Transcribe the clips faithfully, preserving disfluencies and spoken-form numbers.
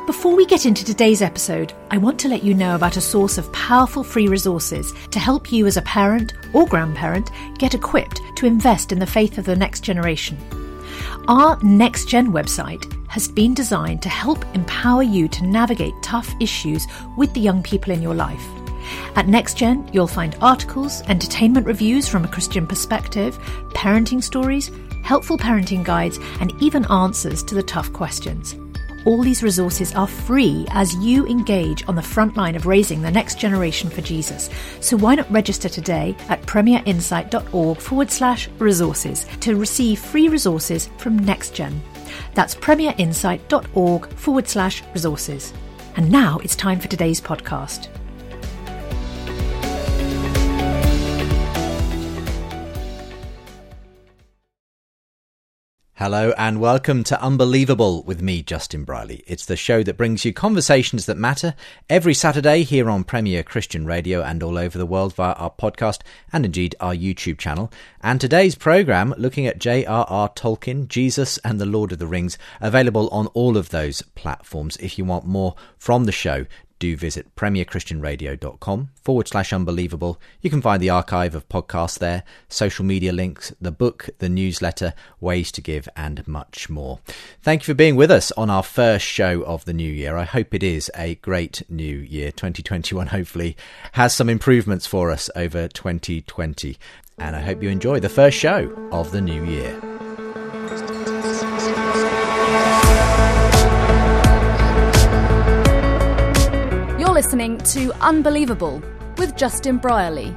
Before we get into today's episode, I want to let you know about a source of powerful free resources to help you as a parent or grandparent get equipped to invest in the faith of the next generation. Our Next Gen website has been designed to help empower you to navigate tough issues with the young people in your life. At NextGen, you'll find articles, entertainment reviews from a Christian perspective, parenting stories, helpful parenting guides, and even answers to the tough questions. All these resources are free as you engage on the front line of raising the next generation for Jesus. So why not register today at premierinsight.org forward slash resources to receive free resources from NextGen. That's premierinsight.org forward slash resources. And now it's time for today's podcast. Hello and welcome to Unbelievable with me, Justin Briley. It's the show that brings you conversations that matter every Saturday here on Premier Christian Radio and all over the world via our podcast and indeed our YouTube channel. And today's programme looking at J R R Tolkien, Jesus and the Lord of the Rings, available on all of those platforms. If you want more from the show, do visit premierchristianradio.com forward slash unbelievable. You can find the archive of podcasts there, social media links, the book, the newsletter, ways to give, and much more. Thank you for being with us on our first show of the new year. I hope it is a great new year. twenty twenty-one hopefully has some improvements for us over twenty twenty. And I hope you enjoy the first show of the new year. Listening to Unbelievable with Justin Briley.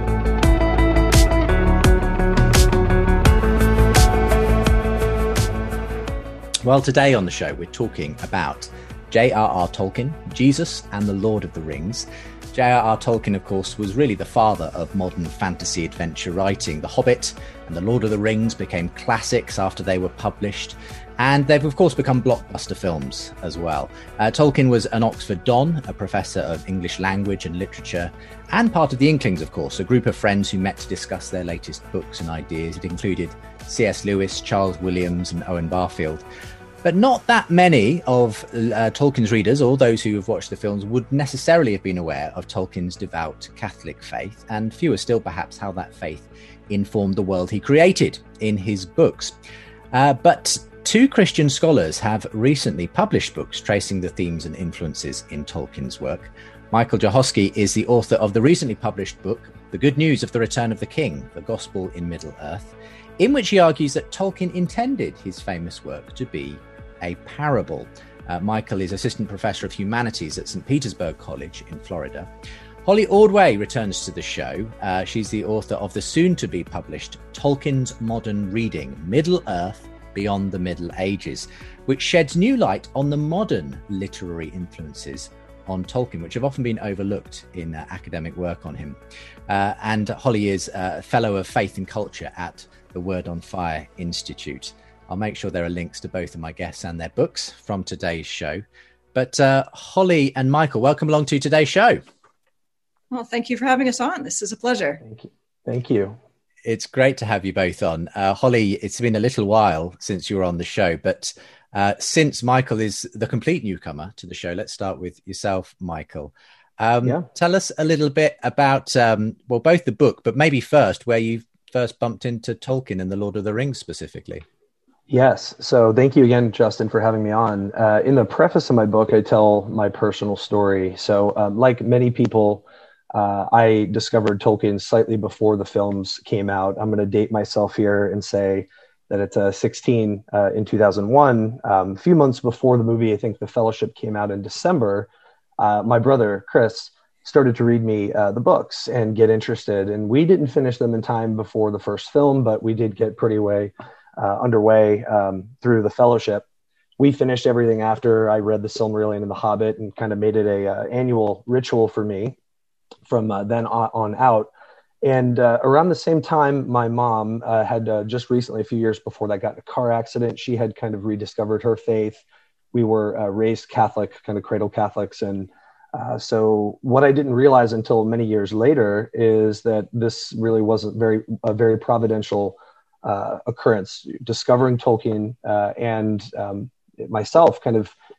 Well, today on the show we're talking about J R R Tolkien, Jesus and the Lord of the Rings. J R R Tolkien, of course, was really the father of modern fantasy adventure writing. The Hobbit and the Lord of the Rings became classics after they were published. And they've, of course, become blockbuster films as well. Uh, Tolkien was an Oxford Don, a professor of English language and literature, and part of the Inklings, of course, a group of friends who met to discuss their latest books and ideas. It included C S Lewis, Charles Williams, and Owen Barfield. But not that many of uh, Tolkien's readers, or those who have watched the films, would necessarily have been aware of Tolkien's devout Catholic faith, and fewer still, perhaps, how that faith informed the world he created in his books. Uh, but Two Christian scholars have recently published books tracing the themes and influences in Tolkien's work. Michael Johoski is the author of the recently published book, The Good News of the Return of the King, The Gospel in Middle-earth, in which he argues that Tolkien intended his famous work to be a parable. Uh, Michael is Assistant Professor of Humanities at Saint Petersburg College in Florida. Holly Ordway returns to the show. Uh, she's the author of the soon-to-be-published Tolkien's Modern Reading, Middle-earth, Beyond the Middle Ages, which sheds new light on the modern literary influences on Tolkien, which have often been overlooked in uh, academic work on him. Uh, and Holly is a Fellow of Faith and Culture at the Word on Fire Institute. I'll make sure there are links to both of my guests and their books from today's show. But uh, Holly and Michael, welcome along to today's show. Well, thank you for having us on. This is a pleasure. Thank you. Thank you. It's great to have you both on. Uh, Holly, it's been a little while since you were on the show, but uh, since Michael is the complete newcomer to the show, let's start with yourself, Michael. Um, yeah. Tell us a little bit about, um, well, both the book, but maybe first, where you first bumped into Tolkien and the Lord of the Rings specifically. Yes. So thank you again, Justin, for having me on. Uh, in the preface of my book, I tell my personal story. So um, like many people, Uh, I discovered Tolkien slightly before the films came out. I'm going to date myself here and say that it's uh, sixteen uh, in two thousand one. Um, a few months before the movie, I think The Fellowship came out in December, uh, my brother, Chris, started to read me uh, the books and get interested. And we didn't finish them in time before the first film, but we did get pretty way uh, underway um, through The Fellowship. We finished everything after I read The Silmarillion and The Hobbit and kind of made it a uh, annual ritual for me from uh, then on out. And uh, around the same time, my mom uh, had uh, just recently, a few years before that, got in a car accident. She had kind of rediscovered her faith. We were uh, raised Catholic, kind of cradle Catholics. And uh, so what I didn't realize until many years later is that this really wasn't very a very providential uh, occurrence. Discovering Tolkien uh, and um, myself kind of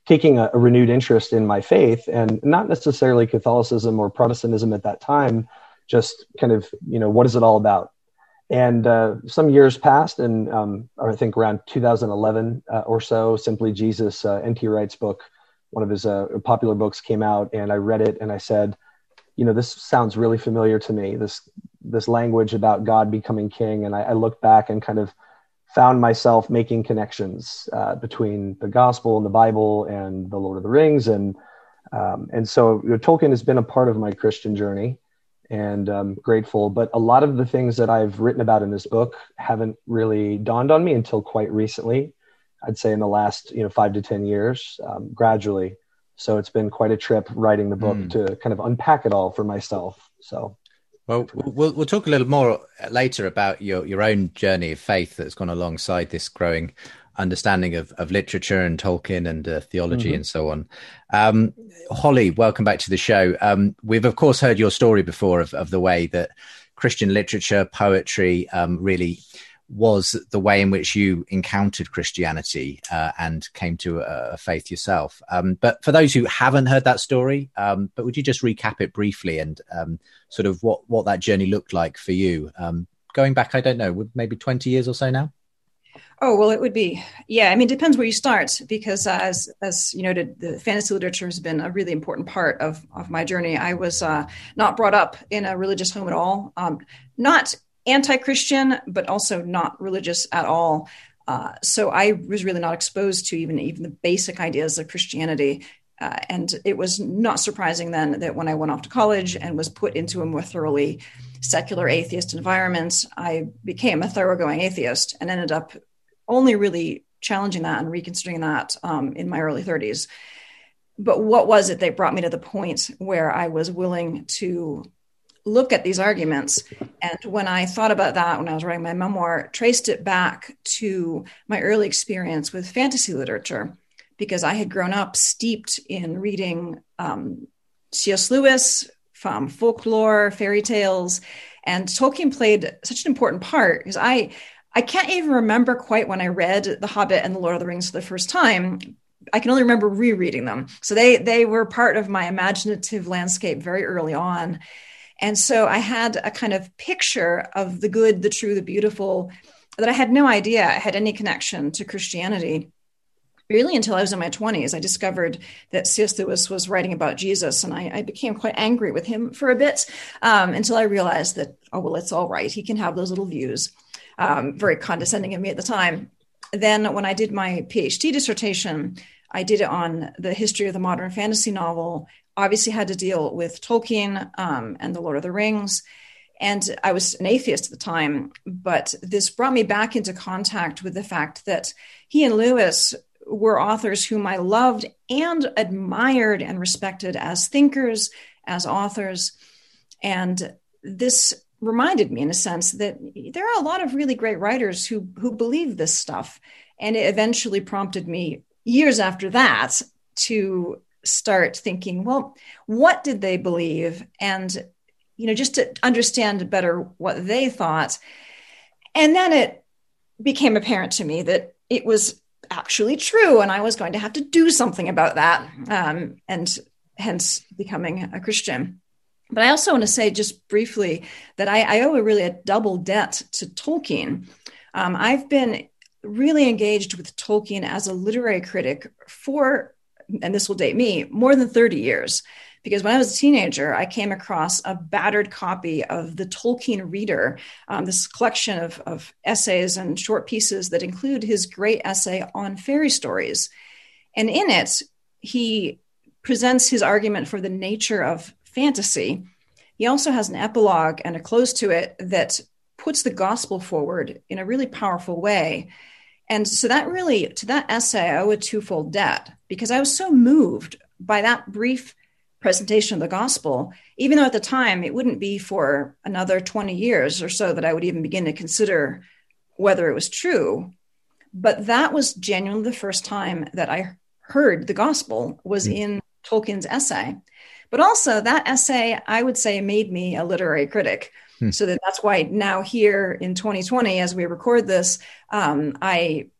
taking a, a renewed interest in my faith, and not necessarily Catholicism or Protestantism at that time, just kind of, you know, what is it all about? And uh, some years passed, and um, I think around two thousand eleven uh, or so, Simply Jesus, uh, N T Wright's book, one of his uh, popular books, came out, and I read it, and I said, you know, this sounds really familiar to me, this this language about God becoming king. And I, I looked back and kind of found myself making connections uh, between the gospel and the Bible and the Lord of the Rings. And um, and so you know, Tolkien has been a part of my Christian journey, and I'm grateful. But a lot of the things that I've written about in this book haven't really dawned on me until quite recently. I'd say in the last, you know, five to ten years, um, gradually. So it's been quite a trip writing the book mm. to kind of unpack it all for myself. So, well, we'll we'll talk a little more later about your your own journey of faith that's gone alongside this growing understanding of, of literature and Tolkien and uh, theology mm-hmm. and so on. Um, Holly, welcome back to the show. Um, we've of course heard your story before of, of the way that Christian literature, poetry, um, really was the way in which you encountered Christianity uh, and came to a, a faith yourself. Um, but for those who haven't heard that story, um, but would you just recap it briefly and um, sort of what, what that journey looked like for you? Um, going back, I don't know, maybe twenty years or so now? Oh, well, it would be, yeah. I mean, it depends where you start, because uh, as, as you noted, the fantasy literature has been a really important part of, of my journey. I was uh, not brought up in a religious home at all, um, not anti-Christian, but also not religious at all. Uh, so I was really not exposed to even, even the basic ideas of Christianity. Uh, and it was not surprising then that when I went off to college and was put into a more thoroughly secular atheist environment, I became a thoroughgoing atheist and ended up only really challenging that and reconsidering that um, in my early thirties. But what was it that brought me to the point where I was willing to look at these arguments? And when I thought about that, when I was writing my memoir, traced it back to my early experience with fantasy literature, because I had grown up steeped in reading um, C S Lewis, from folklore, fairy tales, and Tolkien played such an important part, because I I can't even remember quite when I read The Hobbit and The Lord of the Rings for the first time. I can only remember rereading them. So they they were part of my imaginative landscape very early on. And so I had a kind of picture of the good, the true, the beautiful, that I had no idea had any connection to Christianity. Really until I was in my twenties, I discovered that C S Lewis was writing about Jesus, and I, I became quite angry with him for a bit um, until I realized that, oh, well, it's all right. He can have those little views. Um, very condescending of me at the time. Then when I did my PhD dissertation, I did it on the history of the modern fantasy novel, obviously had to deal with Tolkien um, and The Lord of the Rings. And I was an atheist at the time, but this brought me back into contact with the fact that he and Lewis were authors whom I loved and admired and respected as thinkers, as authors. And this reminded me in a sense that there are a lot of really great writers who who believe this stuff. And it eventually prompted me years after that to start thinking, well, what did they believe? And, you know, just to understand better what they thought. And then it became apparent to me that it was actually true, and I was going to have to do something about that, um, and hence becoming a Christian. But I also want to say just briefly that I, I owe a really a double debt to Tolkien. Um, I've been really engaged with Tolkien as a literary critic for, and this will date me, more than thirty years. Because when I was a teenager, I came across a battered copy of the Tolkien Reader, um, this collection of, of essays and short pieces that include his great essay on fairy stories. And in it, he presents his argument for the nature of fantasy. He also has an epilogue and a close to it that puts the gospel forward in a really powerful way. And so that really, to that essay, I owe a twofold debt, because I was so moved by that brief presentation of the gospel, even though at the time it wouldn't be for another twenty years or so that I would even begin to consider whether it was true. But that was genuinely the first time that I heard the gospel was mm. in Tolkien's essay. But also that essay, I would say, made me a literary critic. Hmm. So that that's why now here in twenty twenty, as we record this, um, I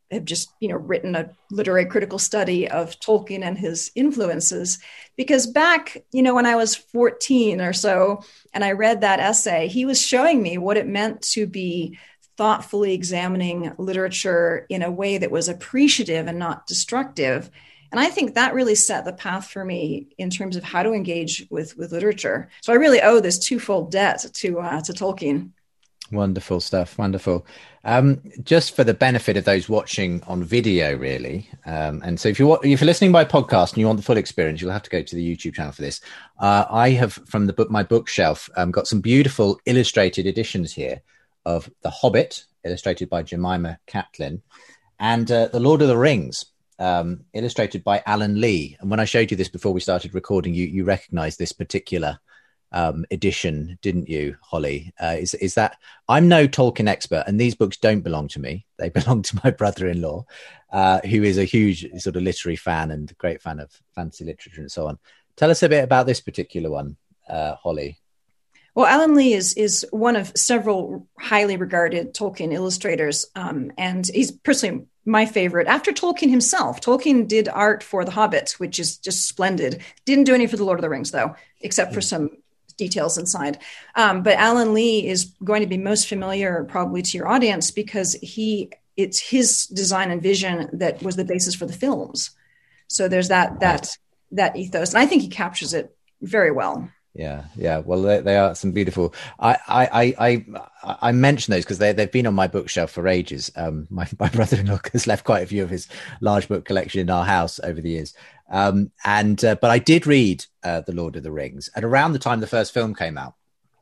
have just, you know, written a literary critical study of Tolkien and his influences. Because back, you know, when I was fourteen or so, and I read that essay, he was showing me what it meant to be thoughtfully examining literature in a way that was appreciative and not destructive. And I think that really set the path for me in terms of how to engage with, with literature. So I really owe this twofold debt to uh, to Tolkien. Wonderful stuff. Wonderful. Um, just for the benefit of those watching on video, really. Um, and so if you're, if you're listening by podcast and you want the full experience, you'll have to go to the YouTube channel for this. Uh, I have, from the book, my bookshelf, um, got some beautiful illustrated editions here of The Hobbit, illustrated by Jemima Catlin, and uh, The Lord of the Rings, um, illustrated by Alan Lee. And when I showed you this before we started recording, you, you recognized this particular um edition, didn't you, Holly? Uh, is is that I'm no Tolkien expert, and these books don't belong to me. They belong to my brother-in-law, uh, who is a huge sort of literary fan and great fan of fantasy literature and so on. Tell us a bit about this particular one, uh, Holly. Well, Alan Lee is is one of several highly regarded Tolkien illustrators, um, and he's personally my favorite. After Tolkien himself, Tolkien did art for The Hobbit, which is just splendid. Didn't do any for The Lord of the Rings, though, except for some details inside. Um, but Alan Lee is going to be most familiar probably to your audience because he it's his design and vision that was the basis for the films. So there's that that that ethos, and I think he captures it very well. Yeah, yeah. Well, they, they are some beautiful. I I I I, I mention those because they they've been on my bookshelf for ages. Um, my my brother-in-law has left quite a few of his large book collection in our house over the years. Um, and uh, but I did read uh, The Lord of the Rings at around the time the first film came out,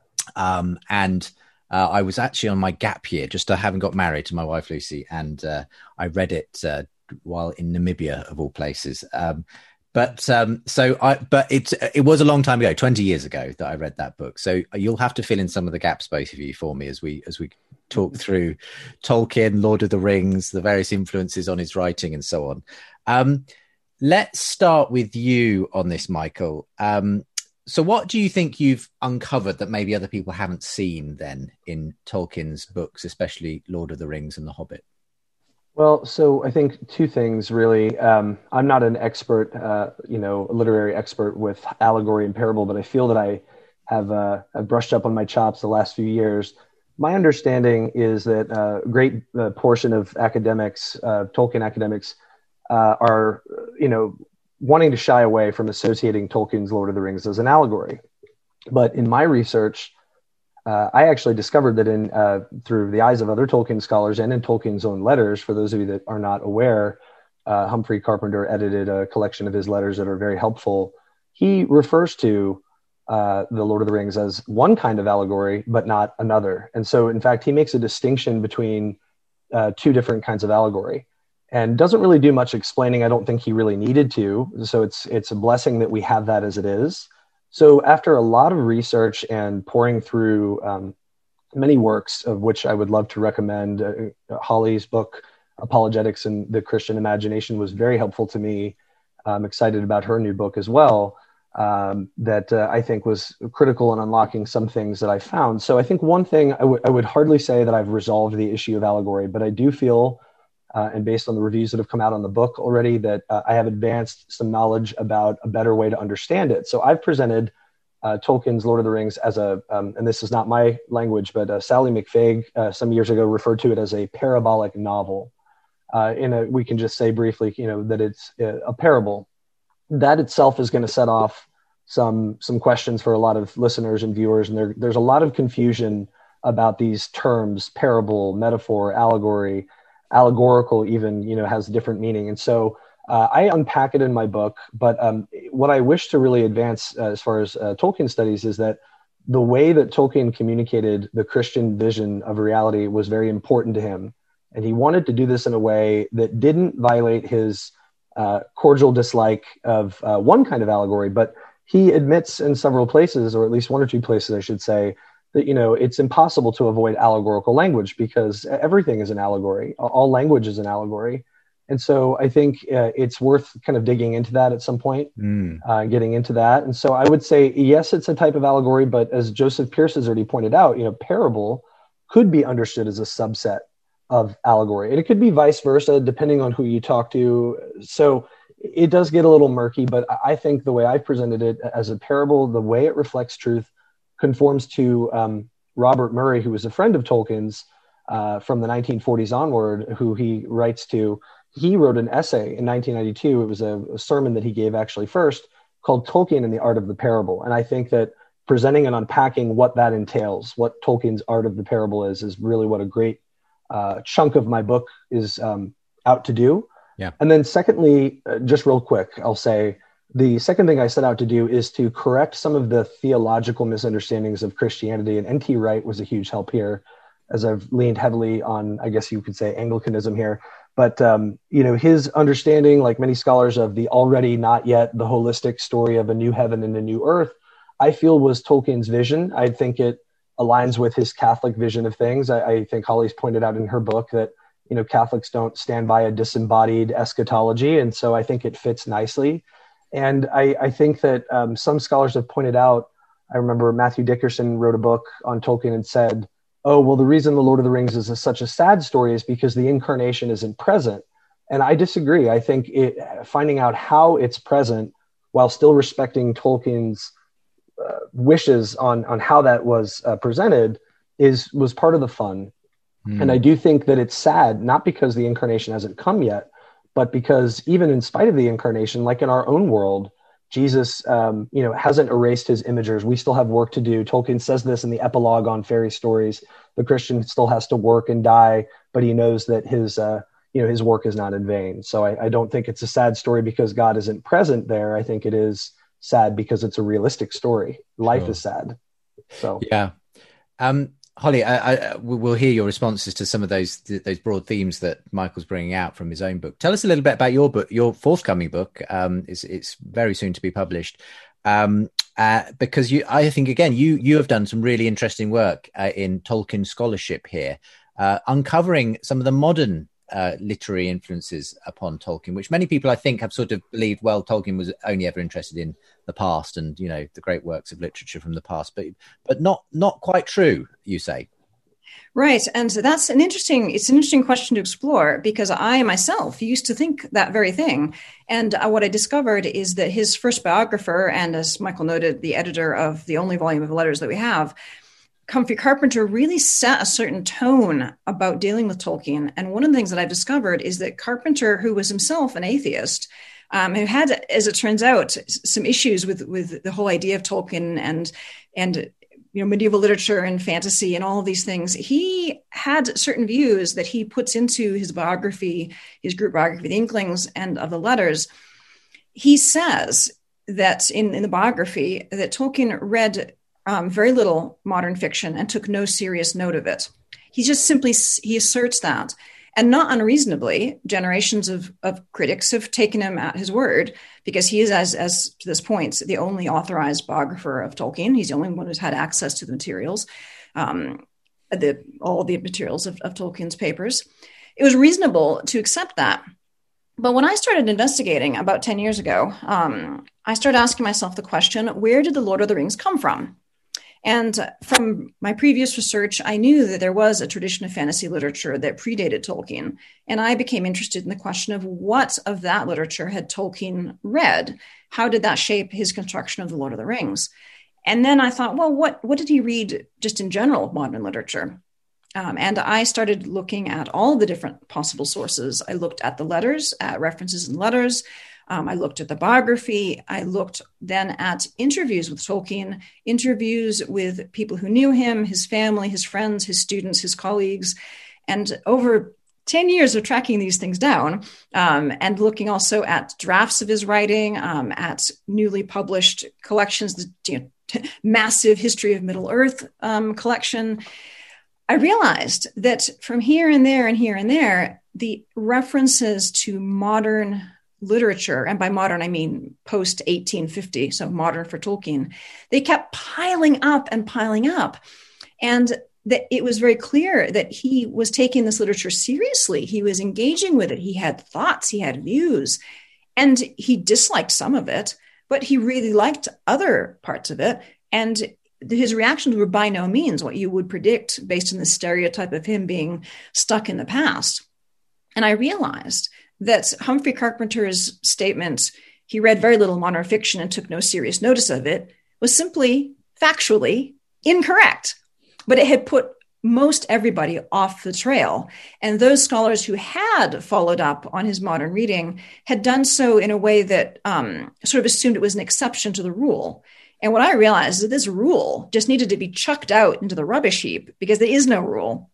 um, and uh, I was actually on my gap year, just uh, having got married to my wife Lucy, and uh, I read it uh, while in Namibia of all places. Um, But um, so I, but it it was a long time ago, twenty years ago, that I read that book. So you'll have to fill in some of the gaps, both of you, for me as we as we talk through Tolkien, Lord of the Rings, the various influences on his writing, and so on. Um, let's start with you on this, Michael. Um, so, what do you think you've uncovered that maybe other people haven't seen then in Tolkien's books, especially Lord of the Rings and The Hobbit? Well, so I think two things really. Um, I'm not an expert, uh, you know, a literary expert with allegory and parable, but I feel that I have uh, I've brushed up on my chops the last few years. My understanding is that a great uh, portion of academics, uh, Tolkien academics, uh, are, you know, wanting to shy away from associating Tolkien's Lord of the Rings as an allegory. But in my research, Uh, I actually discovered that in uh, through the eyes of other Tolkien scholars and in Tolkien's own letters, for those of you that are not aware, uh, Humphrey Carpenter edited a collection of his letters that are very helpful. He refers to uh, the Lord of the Rings as one kind of allegory, but not another. And so, in fact, he makes a distinction between uh, two different kinds of allegory and doesn't really do much explaining. I don't think he really needed to. So it's it's a blessing that we have that as it is. So after a lot of research and pouring through um, many works, of which I would love to recommend, uh, Holly's book, Apologetics and the Christian Imagination, was very helpful to me. I'm excited about her new book as well, um, that uh, I think was critical in unlocking some things that I found. So I think one thing, I, w- I would hardly say that I've resolved the issue of allegory, but I do feel, uh, and based on the reviews that have come out on the book already, that uh, I have advanced some knowledge about a better way to understand it. So I've presented uh, Tolkien's Lord of the Rings as a, um, and this is not my language, but uh, Sally McFaig uh, some years ago referred to it as a parabolic novel. Uh, in a, we can just say briefly, you know, that it's a parable. That itself is going to set off some some questions for a lot of listeners and viewers, and there, there's a lot of confusion about these terms: parable, metaphor, allegory, allegorical. Even, you know, has different meaning. And so uh, I unpack it in my book. But um, what I wish to really advance uh, as far as uh, Tolkien studies is that the way that Tolkien communicated the Christian vision of reality was very important to him. And he wanted to do this in a way that didn't violate his uh, cordial dislike of uh, one kind of allegory, but he admits in several places, or at least one or two places, I should say, that, you know, it's impossible to avoid allegorical language because everything is an allegory. All language is an allegory. And so I think uh, it's worth kind of digging into that at some point, mm. uh, getting into that. And so I would say, yes, it's a type of allegory, but as Joseph Pearce has already pointed out, you know, parable could be understood as a subset of allegory. And it could be vice versa, depending on who you talk to. So it does get a little murky, but I think the way I've presented it as a parable, the way it reflects truth, conforms to um, Robert Murray, who was a friend of Tolkien's uh, from the nineteen forties onward, who he writes to. He wrote an essay in nineteen ninety-two. It was a, a sermon that he gave actually first, called Tolkien and the Art of the Parable. And I think that presenting and unpacking what that entails, what Tolkien's Art of the Parable is, is really what a great uh, chunk of my book is um, out to do. Yeah. And then secondly, uh, just real quick, I'll say the second thing I set out to do is to correct some of the theological misunderstandings of Christianity. And N T Wright was a huge help here, as I've leaned heavily on, I guess you could say, Anglicanism here. But, um, you know, his understanding, like many scholars, of the already not yet, the holistic story of a new heaven and a new earth, I feel was Tolkien's vision. I think it aligns with his Catholic vision of things. I, I think Holly's pointed out in her book that, you know, Catholics don't stand by a disembodied eschatology. And so I think it fits nicely. And I, I think that um, some scholars have pointed out, I remember Matthew Dickerson wrote a book on Tolkien and said, oh, well, the reason The Lord of the Rings is a, such a sad story is because the incarnation isn't present. And I disagree. I think it, finding out how it's present while still respecting Tolkien's uh, wishes on, on how that was uh, presented is was part of the fun. Mm. And I do think that it's sad, not because the incarnation hasn't come yet, but because even in spite of the incarnation, like in our own world, Jesus, um, you know, hasn't erased his imagers. We still have work to do. Tolkien says this in the epilogue on fairy stories. The Christian still has to work and die, but he knows that his, uh, you know, his work is not in vain. So I, I don't think it's a sad story because God isn't present there. I think it is sad because it's a realistic story. Life sure. is sad. So yeah. Um, Holly, I, I, we'll hear your responses to some of those those broad themes that Michael's bringing out from his own book. Tell us a little bit about your book, your forthcoming book. Um, it's, it's very soon to be published, um, uh, because you, I think, again, you you have done some really interesting work uh, in Tolkien scholarship here, uh, uncovering some of the modern uh, literary influences upon Tolkien, which many people, I think, have sort of believed, well, Tolkien was only ever interested in the past and, you know, the great works of literature from the past, but but not not quite true, you say. Right. And so that's an interesting, it's an interesting question to explore, because I myself used to think that very thing. And uh, what I discovered is that his first biographer, and as Michael noted, the editor of the only volume of letters that we have, Humphrey Carpenter, really set a certain tone about dealing with Tolkien. And one of the things that I've discovered is that Carpenter, who was himself an atheist, um, who had, as it turns out, some issues with, with the whole idea of Tolkien and, and, you know, medieval literature and fantasy and all of these things, he had certain views that he puts into his biography, his group biography, The Inklings, and of the letters. He says that in, in the biography that Tolkien read Um, very little modern fiction and took no serious note of it. He just simply, he asserts that. And not unreasonably, generations of, of critics have taken him at his word, because he is, as, as to this point, the only authorized biographer of Tolkien. He's the only one who's had access to the materials, um, the, all the materials of, of Tolkien's papers. It was reasonable to accept that. But when I started investigating about ten years ago, um, I started asking myself the question, where did the Lord of the Rings come from? And from my previous research, I knew that there was a tradition of fantasy literature that predated Tolkien. And I became interested in the question of what of that literature had Tolkien read? How did that shape his construction of the Lord of the Rings? And then I thought, well, what, what did he read just in general of modern literature? Um, and I started looking at all the different possible sources. I looked at the letters, at references in letters. Um, I looked at the biography. I looked then at interviews with Tolkien, interviews with people who knew him, his family, his friends, his students, his colleagues. And over ten years of tracking these things down, um, and looking also at drafts of his writing, um, at newly published collections, the you know, t- massive History of Middle-earth um, collection, I realized that from here and there and here and there, the references to modern literature, and by modern, I mean post eighteen fifty, so modern for Tolkien, they kept piling up and piling up. And that it was very clear that he was taking this literature seriously. He was engaging with it. He had thoughts, he had views, and he disliked some of it, but he really liked other parts of it. And his reactions were by no means what you would predict based on the stereotype of him being stuck in the past. And I realized that Humphrey Carpenter's statement, he read very little modern fiction and took no serious notice of it, was simply factually incorrect. But it had put most everybody off the trail. And those scholars who had followed up on his modern reading had done so in a way that um, sort of assumed it was an exception to the rule. And what I realized is that this rule just needed to be chucked out into the rubbish heap because there is no rule.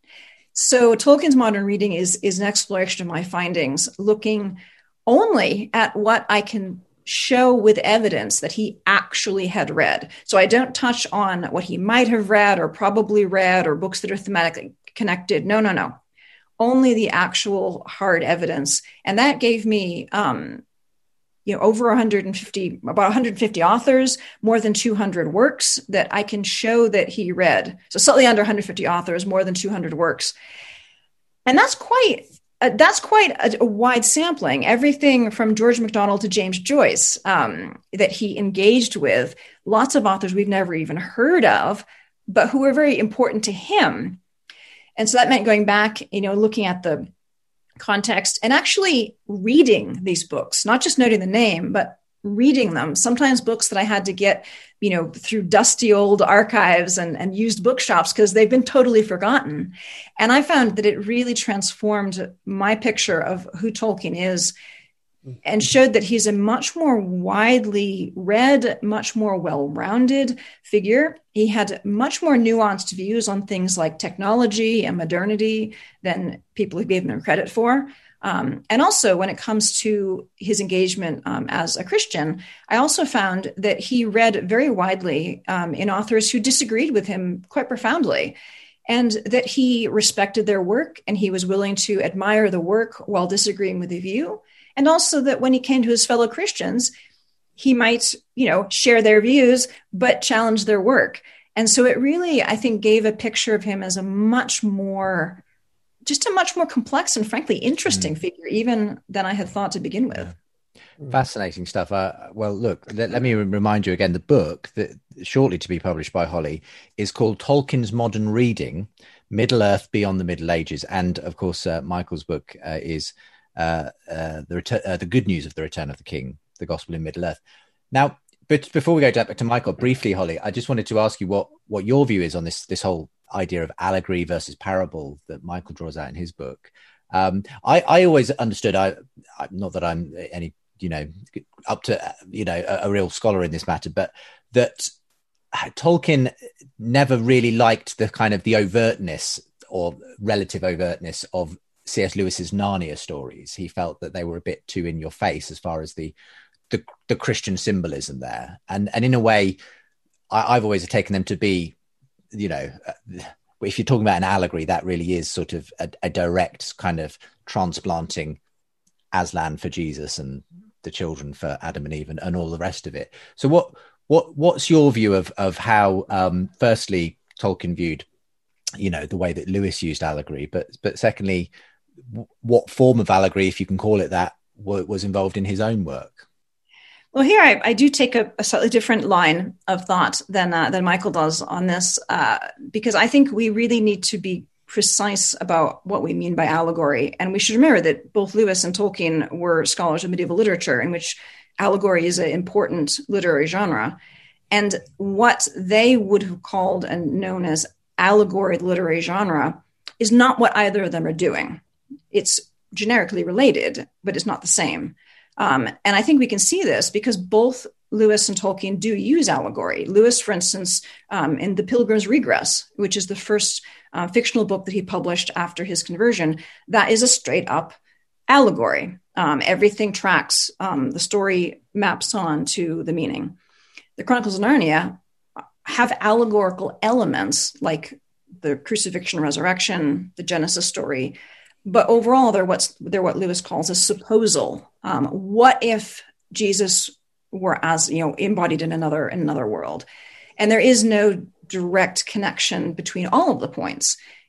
So Tolkien's modern reading is, is an exploration of my findings, looking only at what I can show with evidence that he actually had read. So I don't touch on what he might have read or probably read or books that are thematically connected. No, no, no. Only the actual hard evidence. And that gave me, um, you know, over one hundred fifty, about one hundred fifty authors, more than two hundred works that I can show that he read. So slightly under one hundred fifty authors, more than two hundred works. And that's quite Uh, that's quite a, a wide sampling, everything from George MacDonald to James Joyce um, that he engaged with, lots of authors we've never even heard of, but who were very important to him. And so that meant going back, you know, looking at the context and actually reading these books, not just noting the name, but reading them. Sometimes books that I had to get, you know, through dusty old archives and, and used bookshops because they've been totally forgotten. And I found that it really transformed my picture of who Tolkien is and showed that he's a much more widely read, much more well-rounded figure. He had much more nuanced views on things like technology and modernity than people who gave him credit for. Um, and also when it comes to his engagement um, as a Christian, I also found that he read very widely um, in authors who disagreed with him quite profoundly, and that he respected their work and he was willing to admire the work while disagreeing with the view. And also that when he came to his fellow Christians, he might, you know, share their views, but challenge their work. And so it really, I think, gave a picture of him as a much more just a much more complex and frankly interesting mm. figure, even than I had thought to begin with. Yeah. Fascinating stuff. Uh, well, look, let, let me remind you again, the book that shortly to be published by Holly is called Tolkien's Modern Reading, Middle-earth Beyond the Middle Ages. And of course, uh, Michael's book uh, is uh, uh, the, return, uh, the Good News of the Return of the King, the Gospel in Middle-earth. Now, but before we go back to Michael, briefly, Holly, I just wanted to ask you what, what your view is on this, this whole idea of allegory versus parable that Michael draws out in his book. Um, I, I always understood, I, I not that I'm any, you know, up to, you know, a, a real scholar in this matter, but that Tolkien never really liked the kind of the overtness or relative overtness of C S Lewis's Narnia stories. He felt that they were a bit too in your face as far as the, the, the Christian symbolism there. And, and in a way, I, I've always taken them to be, you know, if you're talking about an allegory, that really is sort of a, a direct kind of transplanting Aslan for Jesus and the children for Adam and Eve and, and all the rest of it. So what what what's your view of of how um, firstly Tolkien viewed, you know, the way that Lewis used allegory, but but secondly, w- what form of allegory, if you can call it that, w- was involved in his own work? Well, here I, I do take a, a slightly different line of thought than uh, than Michael does on this, uh, because I think we really need to be precise about what we mean by allegory. And we should remember that both Lewis and Tolkien were scholars of medieval literature, in which allegory is an important literary genre. And what they would have called and known as allegory literary genre is not what either of them are doing. It's generically related, but it's not the same. Um, and I think we can see this because both Lewis and Tolkien do use allegory. Lewis, for instance, um, in The Pilgrim's Regress, which is the first uh, fictional book that he published after his conversion, that is a straight up allegory. Um, everything tracks, um, the story maps on to the meaning. The Chronicles of Narnia have allegorical elements like the crucifixion, resurrection, the Genesis story, but overall, they're what's they're what Lewis calls a supposal. Um, what if Jesus were as you know embodied in another in another world? And there is no direct connection between all of the points.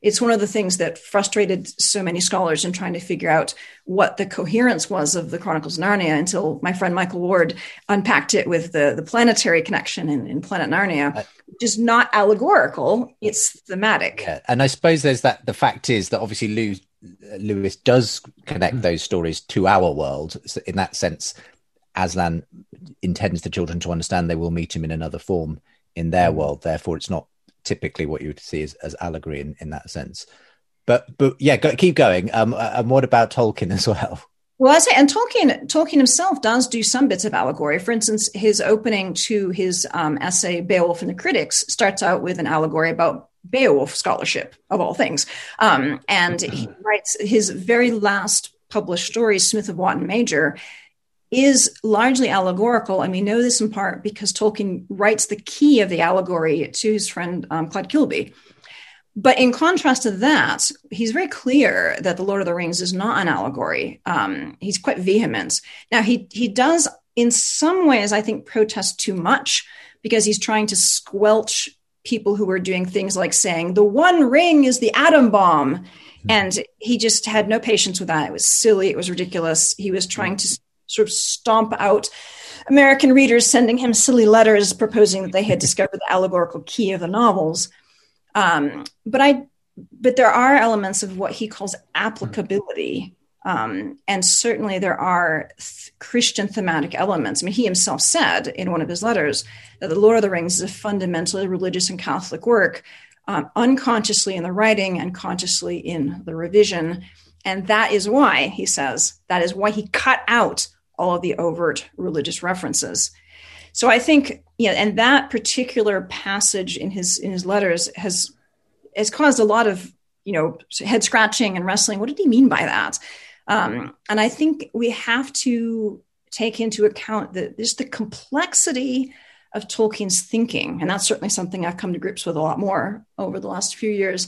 It's one of the things that frustrated so many scholars in trying to figure out what the coherence was of the Chronicles of Narnia until my friend Michael Ward unpacked it with the, the planetary connection in, in Planet Narnia, which is not allegorical, it's thematic. Yeah. And I suppose there's that, the fact is that obviously Lewis, Lewis does connect those stories to our world. So in that sense, Aslan intends the children to understand they will meet him in another form in their world. Therefore, it's not typically what you would see as, as allegory in, in that sense. But but yeah, go, keep going. Um, and what about Tolkien as well? Well, I say, and Tolkien Tolkien himself does do some bits of allegory. For instance, his opening to his um, essay "Beowulf and the Critics" starts out with an allegory about Beowulf scholarship, of all things. Um, and he writes his very last published story, Smith of Wotton Major, is largely allegorical. And we know this in part because Tolkien writes the key of the allegory to his friend um, Clyde Kilby. But in contrast to that, he's very clear that The Lord of the Rings is not an allegory. Um, he's quite vehement. Now, he he does, in some ways, I think, protest too much because he's trying to squelch people who were doing things like saying, the one ring is the atom bomb. Mm-hmm. And he just had no patience with that. It was silly. It was ridiculous. He was trying to sort of stomp out American readers sending him silly letters proposing that they had discovered the allegorical key of the novels. Um, but I, but there are elements of what he calls applicability. Um, and certainly there are th- Christian thematic elements. I mean, he himself said in one of his letters that The Lord of the Rings is a fundamentally religious and Catholic work, um, unconsciously in the writing and consciously in the revision. And that is why, he says, that is why he cut out all of the overt religious references. So I think, yeah, and that particular passage in his in his letters has has caused a lot of, you know, head scratching and wrestling. What did he mean by that? Um, and I think we have to take into account that just the complexity of Tolkien's thinking, and that's certainly something I've come to grips with a lot more over the last few years.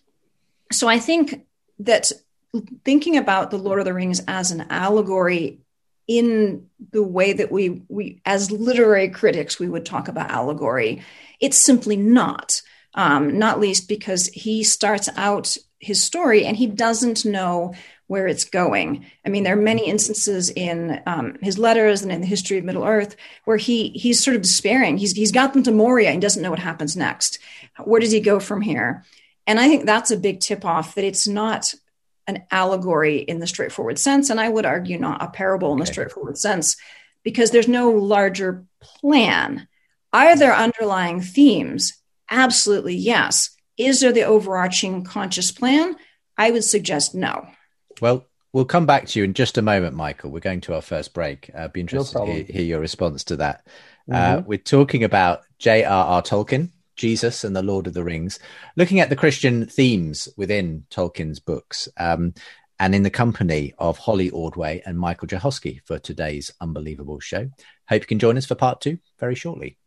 So I think that thinking about The Lord of the Rings as an allegory in the way that we, we as literary critics, we would talk about allegory, it's simply not, um, not least because he starts out his story and he doesn't know where it's going. I mean, there are many instances in um, his letters and in the history of Middle Earth where he he's sort of despairing. He's he's got them to Moria and doesn't know what happens next. Where does he go from here? And I think that's a big tip-off that it's not an allegory in the straightforward sense, and I would argue not a parable in the okay. straightforward sense, because there's no larger plan. Are there underlying themes? Absolutely, yes. Is there the overarching conscious plan? I would suggest no. Well, we'll come back to you in just a moment, Michael. We're going to our first break. I'd be interested no to hear, hear your response to that. Mm-hmm. Uh, we're talking about J R R Tolkien, Jesus and the Lord of the Rings, looking at the Christian themes within Tolkien's books, um, and in the company of Holly Ordway and Michael Jahosky for today's Unbelievable show. Hope you can join us for part two very shortly.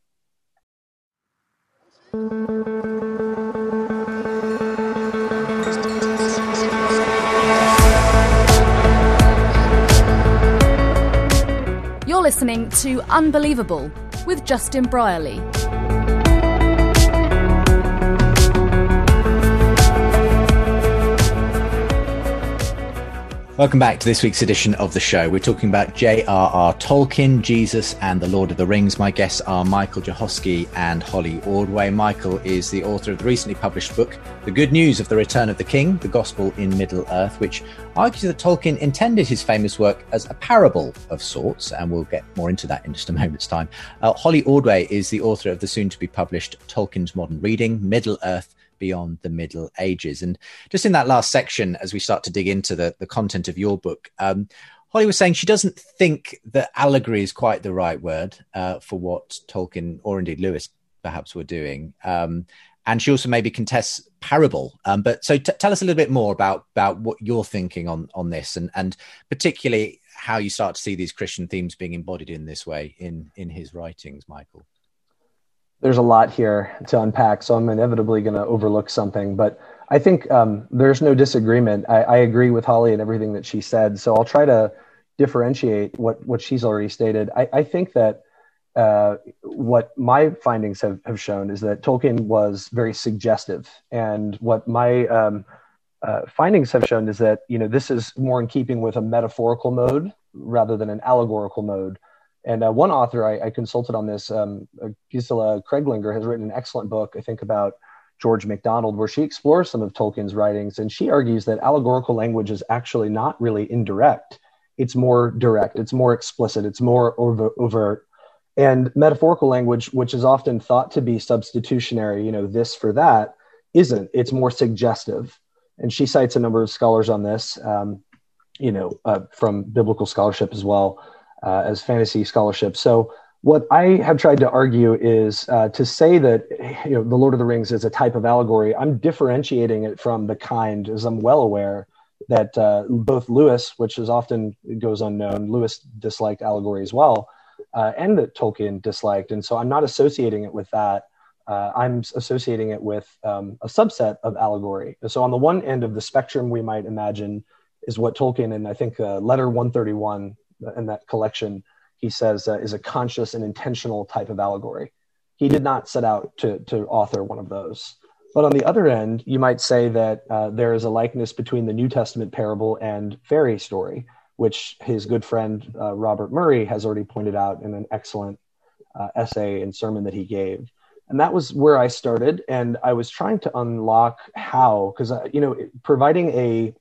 You're listening to Unbelievable with Justin Brierley. Welcome back to this week's edition of the show. We're talking about J R R Tolkien, Jesus and the Lord of the Rings. My guests are Michael Jahosky and Holly Ordway. Michael is the author of the recently published book, The Good News of the Return of the King, The Gospel in Middle-earth, which argues that Tolkien intended his famous work as a parable of sorts, and we'll get more into that in just a moment's time. Uh, Holly Ordway is the author of the soon-to-be-published Tolkien's Modern Reading, Middle-earth, Beyond the Middle Ages. And just in that last section, as we start to dig into the, the content of your book, um, Holly was saying she doesn't think that allegory is quite the right word uh, for what Tolkien, or indeed Lewis, perhaps were doing. Um, and she also maybe contests parable. Um, but so t- tell us a little bit more about, about what you're thinking on, on this, and, and particularly how you start to see these Christian themes being embodied in this way in, in his writings, Michael. There's a lot here to unpack, so I'm inevitably going to overlook something. But I think um, there's no disagreement. I, I agree with Holly and everything that she said. So I'll try to differentiate what, what she's already stated. I, I think that uh, what my findings have, have shown is that Tolkien was very suggestive. And what my um, uh, findings have shown is that, you know, this is more in keeping with a metaphorical mode rather than an allegorical mode. And uh, one author I, I consulted on this, um, Gisela Kreglinger, has written an excellent book, I think, about George MacDonald, where she explores some of Tolkien's writings. And she argues that allegorical language is actually not really indirect. It's more direct. It's more explicit. It's more over, overt. And metaphorical language, which is often thought to be substitutionary, you know, this for that, isn't. It's more suggestive. And she cites a number of scholars on this, um, you know, uh, from biblical scholarship as well uh, as fantasy scholarship. So what I have tried to argue is uh, to say that, you know, The Lord of the Rings is a type of allegory. I'm differentiating it from the kind, as I'm well aware that uh, both Lewis, which is often goes unknown, Lewis disliked allegory as well, uh, and that Tolkien disliked. And so I'm not associating it with that. Uh, I'm associating it with um, a subset of allegory. So on the one end of the spectrum, we might imagine is what Tolkien, and I think uh, Letter one thirty-one in that collection, he says uh, is a conscious and intentional type of allegory. He did not set out to, to author one of those. But on the other end, you might say that uh, there is a likeness between the New Testament parable and fairy story, which his good friend uh, Robert Murray has already pointed out in an excellent uh, essay and sermon that he gave. And that was where I started. And I was trying to unlock how, because, uh, you know, providing a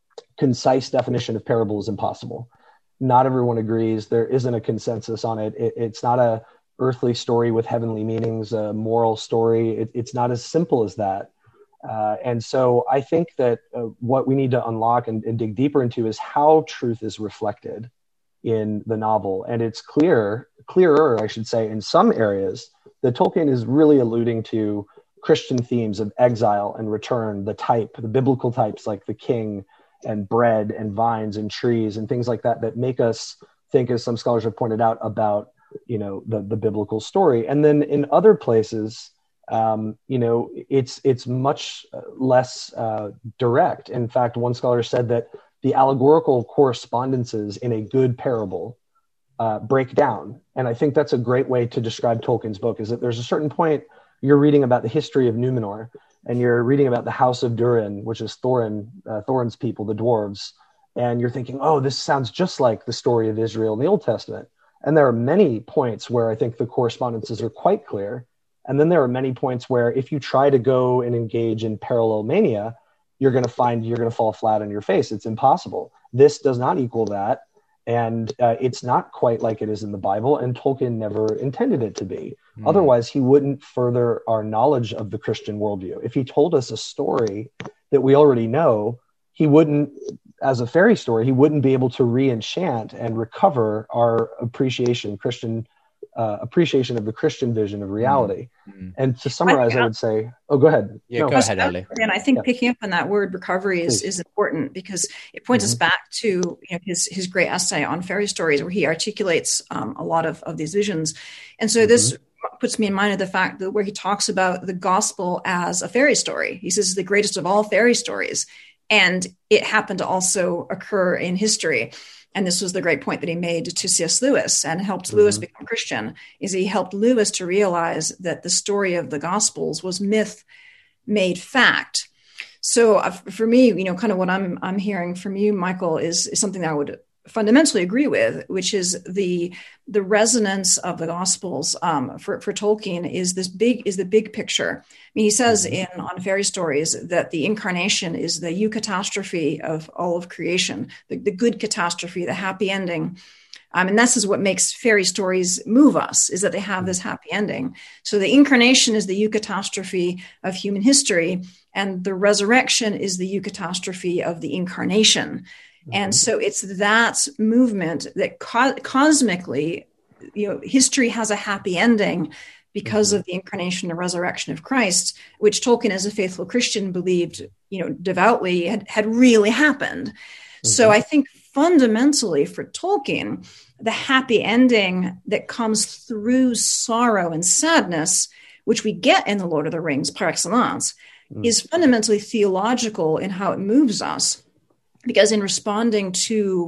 concise definition of parable is impossible. Not everyone agrees. There isn't a consensus on it. it it's not a earthly story with heavenly meanings, a moral story. It, it's not as simple as that. Uh, and so I think that uh, what we need to unlock and, and dig deeper into is how truth is reflected in the novel. And it's clear, clearer, I should say, in some areas that Tolkien is really alluding to Christian themes of exile and return, the type, the biblical types like the king and bread and vines and trees and things like that, that make us think, as some scholars have pointed out, about, you know, the, the biblical story. And then in other places, um, you know, it's, it's much less uh, direct. In fact, one scholar said that the allegorical correspondences in a good parable uh, break down. And I think that's a great way to describe Tolkien's book, is that there's a certain point you're reading about the history of Númenor, and you're reading about the House of Durin, which is Thorin, uh, Thorin's people, the dwarves. And you're thinking, oh, this sounds just like the story of Israel in the Old Testament. And there are many points where I think the correspondences are quite clear. And then there are many points where if you try to go and engage in parallel mania, you're going to find you're going to fall flat on your face. It's impossible. This does not equal that. And uh, it's not quite like it is in the Bible. And Tolkien never intended it to be. Mm. Otherwise, he wouldn't further our knowledge of the Christian worldview. If he told us a story that we already know, he wouldn't, as a fairy story, he wouldn't be able to re-enchant and recover our appreciation, Christian uh, appreciation of the Christian vision of reality. Mm-hmm. And to summarize, I, I would say, oh, go ahead. Yeah, no. go ahead, Ellie. And I think yeah. picking up on that word recovery is, is important, because it points mm-hmm. us back to, you know, his, his great essay on fairy stories, where he articulates um, a lot of, of these visions. And so mm-hmm. this puts me in mind of the fact that where he talks about the gospel as a fairy story. He says it's the greatest of all fairy stories. And it happened to also occur in history. And this was the great point that he made to C S Lewis and helped mm-hmm. Lewis become Christian, is he helped Lewis to realize that the story of the Gospels was myth made fact. So uh, for me, you know, kind of what I'm I'm hearing from you, Michael, is, is something that I would fundamentally agree with, which is the the resonance of the Gospels um, for for Tolkien is this big is the big picture. I mean, he says in on fairy stories that the incarnation is the eucatastrophe of all of creation, the, the good catastrophe, the happy ending. Um, and this is what makes fairy stories move us, is that they have this happy ending. So the incarnation is the eucatastrophe of human history, and the resurrection is the eucatastrophe of the incarnation. And so it's that movement that co- cosmically, you know, history has a happy ending because of the incarnation and resurrection of Christ, which Tolkien, as a faithful Christian, believed, you know, devoutly had, had really happened. Mm-hmm. So I think fundamentally for Tolkien, the happy ending that comes through sorrow and sadness, which we get in The Lord of the Rings par excellence, mm-hmm. is fundamentally theological in how it moves us. Because in responding to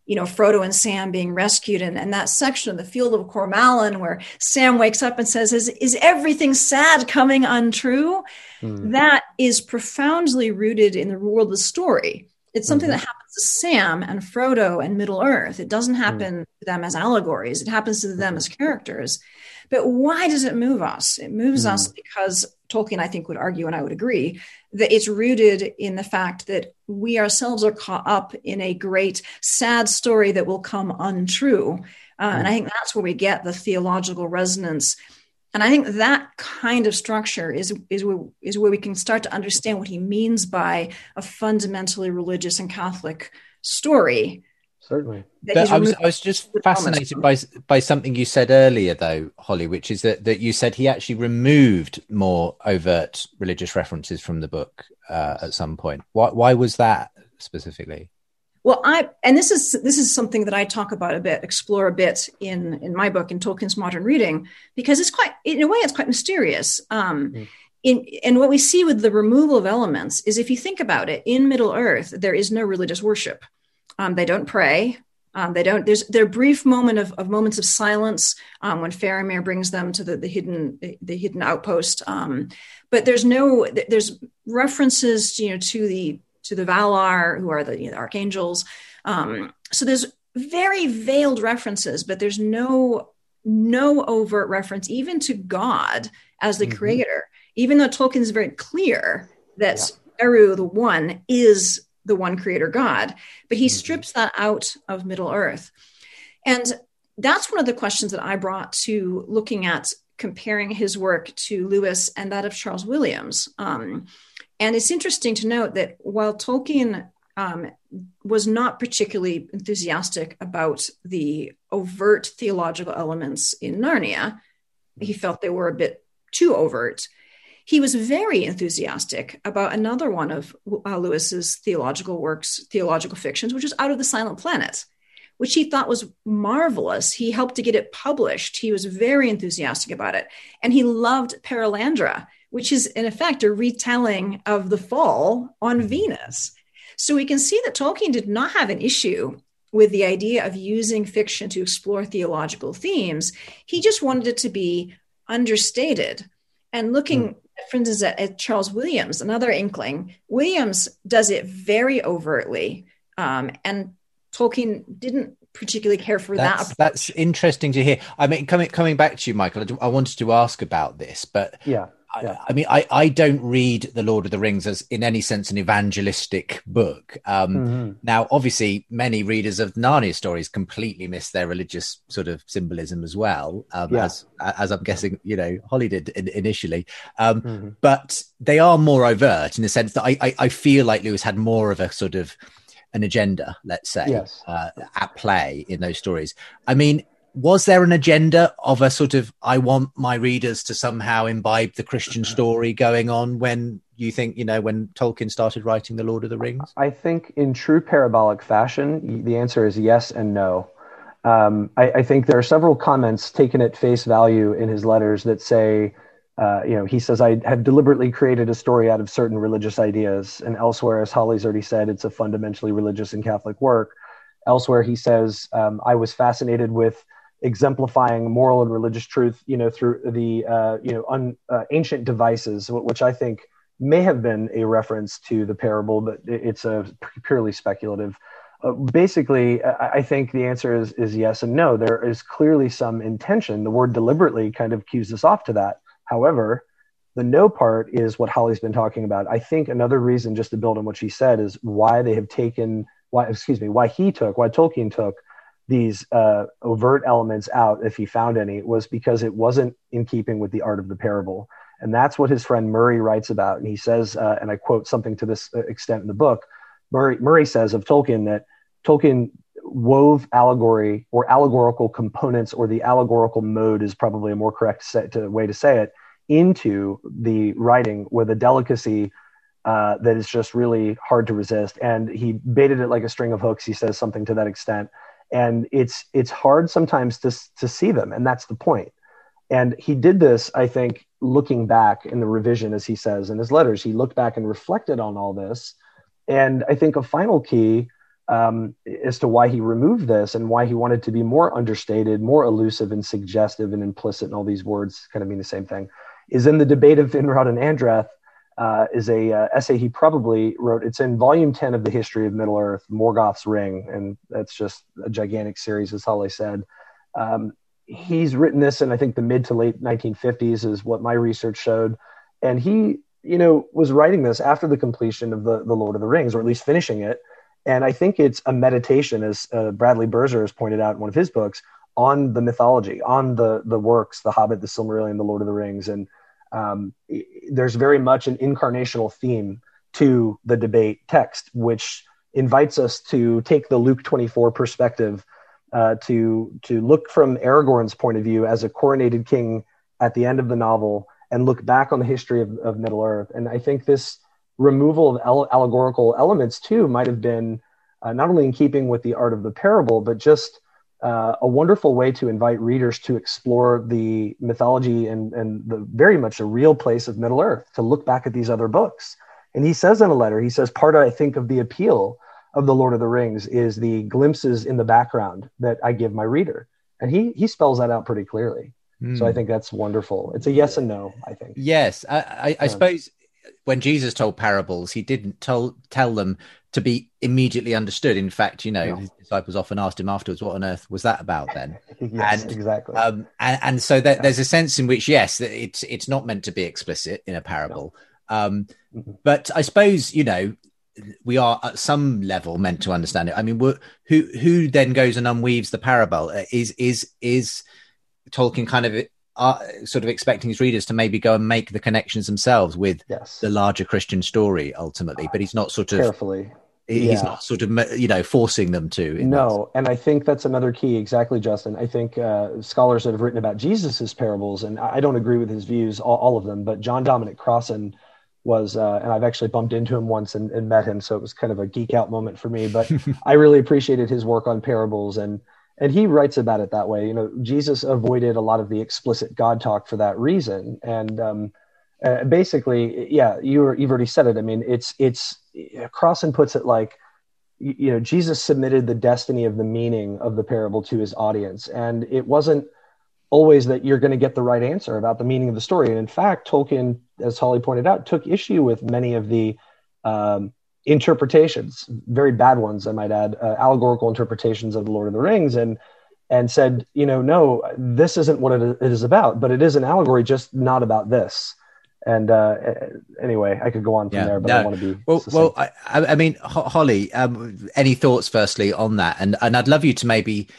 you know, Frodo and Sam being rescued, and, and that section of the Field of Cormallen where Sam wakes up and says, is, is everything sad coming untrue? Mm. That is profoundly rooted in the world of the story. It's something mm-hmm. that happens to Sam and Frodo and Middle-earth. It doesn't happen mm. to them as allegories. It happens to them as characters. But why does it move us? It moves mm. us because Tolkien, I think, would argue, and I would agree, that it's rooted in the fact that we ourselves are caught up in a great sad story that will come untrue. Uh, mm. And I think that's where we get the theological resonance. And I think that kind of structure is, is, where, is where we can start to understand what he means by a fundamentally religious and Catholic story. Certainly. But I was I was just fascinated by by something you said earlier, though, Holly, which is that, that you said he actually removed more overt religious references from the book uh, at some point. Why why was that specifically? Well, I and this is this is something that I talk about a bit, explore a bit in in my book, in Tolkien's Modern Reading, because it's quite, in a way, it's quite mysterious. Um, mm. In, and what we see with the removal of elements is, if you think about it, in Middle-earth, there is no religious worship. Um, they don't pray. Um, they don't. There's their brief moment of, of moments of silence um, when Faramir brings them to the, the hidden the hidden outpost. Um, but there's no. There's references, you know, to the to the Valar, who are the, you know, the archangels. Um, so there's very veiled references, but there's no no overt reference even to God as the mm-hmm. creator. Even though Tolkien is very clear that yeah. Eru, the One, is the one creator God, but he strips that out of Middle-earth. And that's one of the questions that I brought to looking at comparing his work to Lewis and that of Charles Williams. Um, and it's interesting to note that while Tolkien um, was not particularly enthusiastic about the overt theological elements in Narnia, he felt they were a bit too overt. He was very enthusiastic about another one of uh, Lewis's theological works, theological fictions, which is Out of the Silent Planet, which he thought was marvelous. He helped to get it published. He was very enthusiastic about it. And he loved Perelandra, which is, in effect, a retelling of the fall on Venus. So we can see that Tolkien did not have an issue with the idea of using fiction to explore theological themes. He just wanted it to be understated. And looking... Mm. For instance, at, at Charles Williams, another inkling, Williams does it very overtly, um, and Tolkien didn't particularly care for that's, that. That's interesting to hear. I mean, coming coming back to you, Michael, I, do, I wanted to ask about this, but yeah, yeah. I, I mean, I, I don't read The Lord of the Rings as, in any sense, an evangelistic book. Um, mm-hmm. Now, obviously, many readers of Narnia stories completely miss their religious sort of symbolism as well, um, yeah. as as I'm guessing, you know, Holly did in, initially. Um, mm-hmm. But they are more overt in the sense that I, I, I feel like Lewis had more of a sort of an agenda, let's say, yes. uh, at play in those stories. I mean, was there an agenda of a sort of, I want my readers to somehow imbibe the Christian story going on when you think, you know, when Tolkien started writing The Lord of the Rings? I think in true parabolic fashion, the answer is yes and no. Um, I, I think there are several comments taken at face value in his letters that say, uh, you know, he says, I have deliberately created a story out of certain religious ideas. And elsewhere, as Holly's already said, it's a fundamentally religious and Catholic work. Elsewhere, he says, um, I was fascinated with exemplifying moral and religious truth, you know, through the, uh, you know, un, uh, ancient devices, which I think may have been a reference to the parable, but it's a purely speculative. Uh, basically, I, I think the answer is, is yes and no. There is clearly some intention. The word deliberately kind of cues us off to that. However, the no part is what Holly's been talking about. I think another reason, just to build on what she said, is why they have taken, why, excuse me, why he took, why Tolkien took these uh, overt elements out, if he found any, was because it wasn't in keeping with the art of the parable. And that's what his friend Murray writes about. And he says, uh, and I quote something to this extent in the book, Murray, Murray says of Tolkien that Tolkien wove allegory or allegorical components, or the allegorical mode is probably a more correct set to, way to say it, into the writing with a delicacy uh, that is just really hard to resist. And he baited it like a string of hooks. He says something to that extent. And it's it's hard sometimes to to see them, and that's the point. And he did this, I think, looking back in the revision, as he says in his letters, he looked back and reflected on all this. And I think a final key um, as to why he removed this and why he wanted to be more understated, more elusive and suggestive and implicit, and all these words kind of mean the same thing, is in the debate of Vinrod and Andreth, uh, is a uh, essay he probably wrote. It's in volume ten of the History of Middle-earth, Morgoth's Ring, and that's just a gigantic series, as Holly said. Um, he's written this in, I think, the mid to late nineteen fifties is what my research showed. And he, you know, was writing this after the completion of the, the Lord of the Rings, or at least finishing it. And I think it's a meditation, as uh, Bradley Berzer has pointed out in one of his books, on the mythology, on the the works, The Hobbit, The Silmarillion, The Lord of the Rings. And um, there's very much an incarnational theme to the debate text, which invites us to take the Luke twenty-four perspective, uh, to to look from Aragorn's point of view as a coronated king at the end of the novel, and look back on the history of, of Middle-earth. And I think this removal of al- allegorical elements too might have been uh, not only in keeping with the art of the parable, but just uh, a wonderful way to invite readers to explore the mythology and, and the very much a real place of Middle-earth, to look back at these other books. And he says in a letter, he says, part, I think, of the appeal of The Lord of the Rings is the glimpses in the background that I give my reader. And he he spells that out pretty clearly. Mm. So I think that's wonderful. It's a yes and no, I think. Yes. I, I, I yeah. suppose when Jesus told parables, he didn't tell, tell them to be immediately understood. In fact, you know, no. his disciples often asked him afterwards, what on earth was that about then? yes, and, exactly. Um, and, and so there, yeah. there's a sense in which, yes, it's it's not meant to be explicit in a parable. No. Um, mm-hmm. But I suppose, you know, we are at some level meant to understand it. I mean, who who then goes and unweaves the parable? Is is is Tolkien kind of uh, sort of expecting his readers to maybe go and make the connections themselves with yes. the larger Christian story ultimately? But he's not sort of carefully. He's yeah. not sort of, you know, forcing them to. No, and I think that's another key. Exactly, Justin. I think uh, scholars that have written about Jesus's parables, and I don't agree with his views, all, all of them, but John Dominic Crossan was, uh, and I've actually bumped into him once and, and met him, so it was kind of a geek out moment for me, but I really appreciated his work on parables, and and he writes about it that way. You know, Jesus avoided a lot of the explicit God talk for that reason, and um, uh, basically, yeah, you were, you've already said it. I mean, it's it's Crossan puts it like, you, you know, Jesus submitted the destiny of the meaning of the parable to his audience, and it wasn't always that you're going to get the right answer about the meaning of the story. And in fact, Tolkien, as Holly pointed out, took issue with many of the um, interpretations, very bad ones, I might add, uh, allegorical interpretations of The Lord of the Rings, and and said, you know, no, this isn't what it is about, but it is an allegory, just not about this. And uh, anyway, I could go on from yeah, there, but no. I want to be well. Succinct. Well, I, I mean, Holly, um, any thoughts firstly on that? And and I'd love you to maybe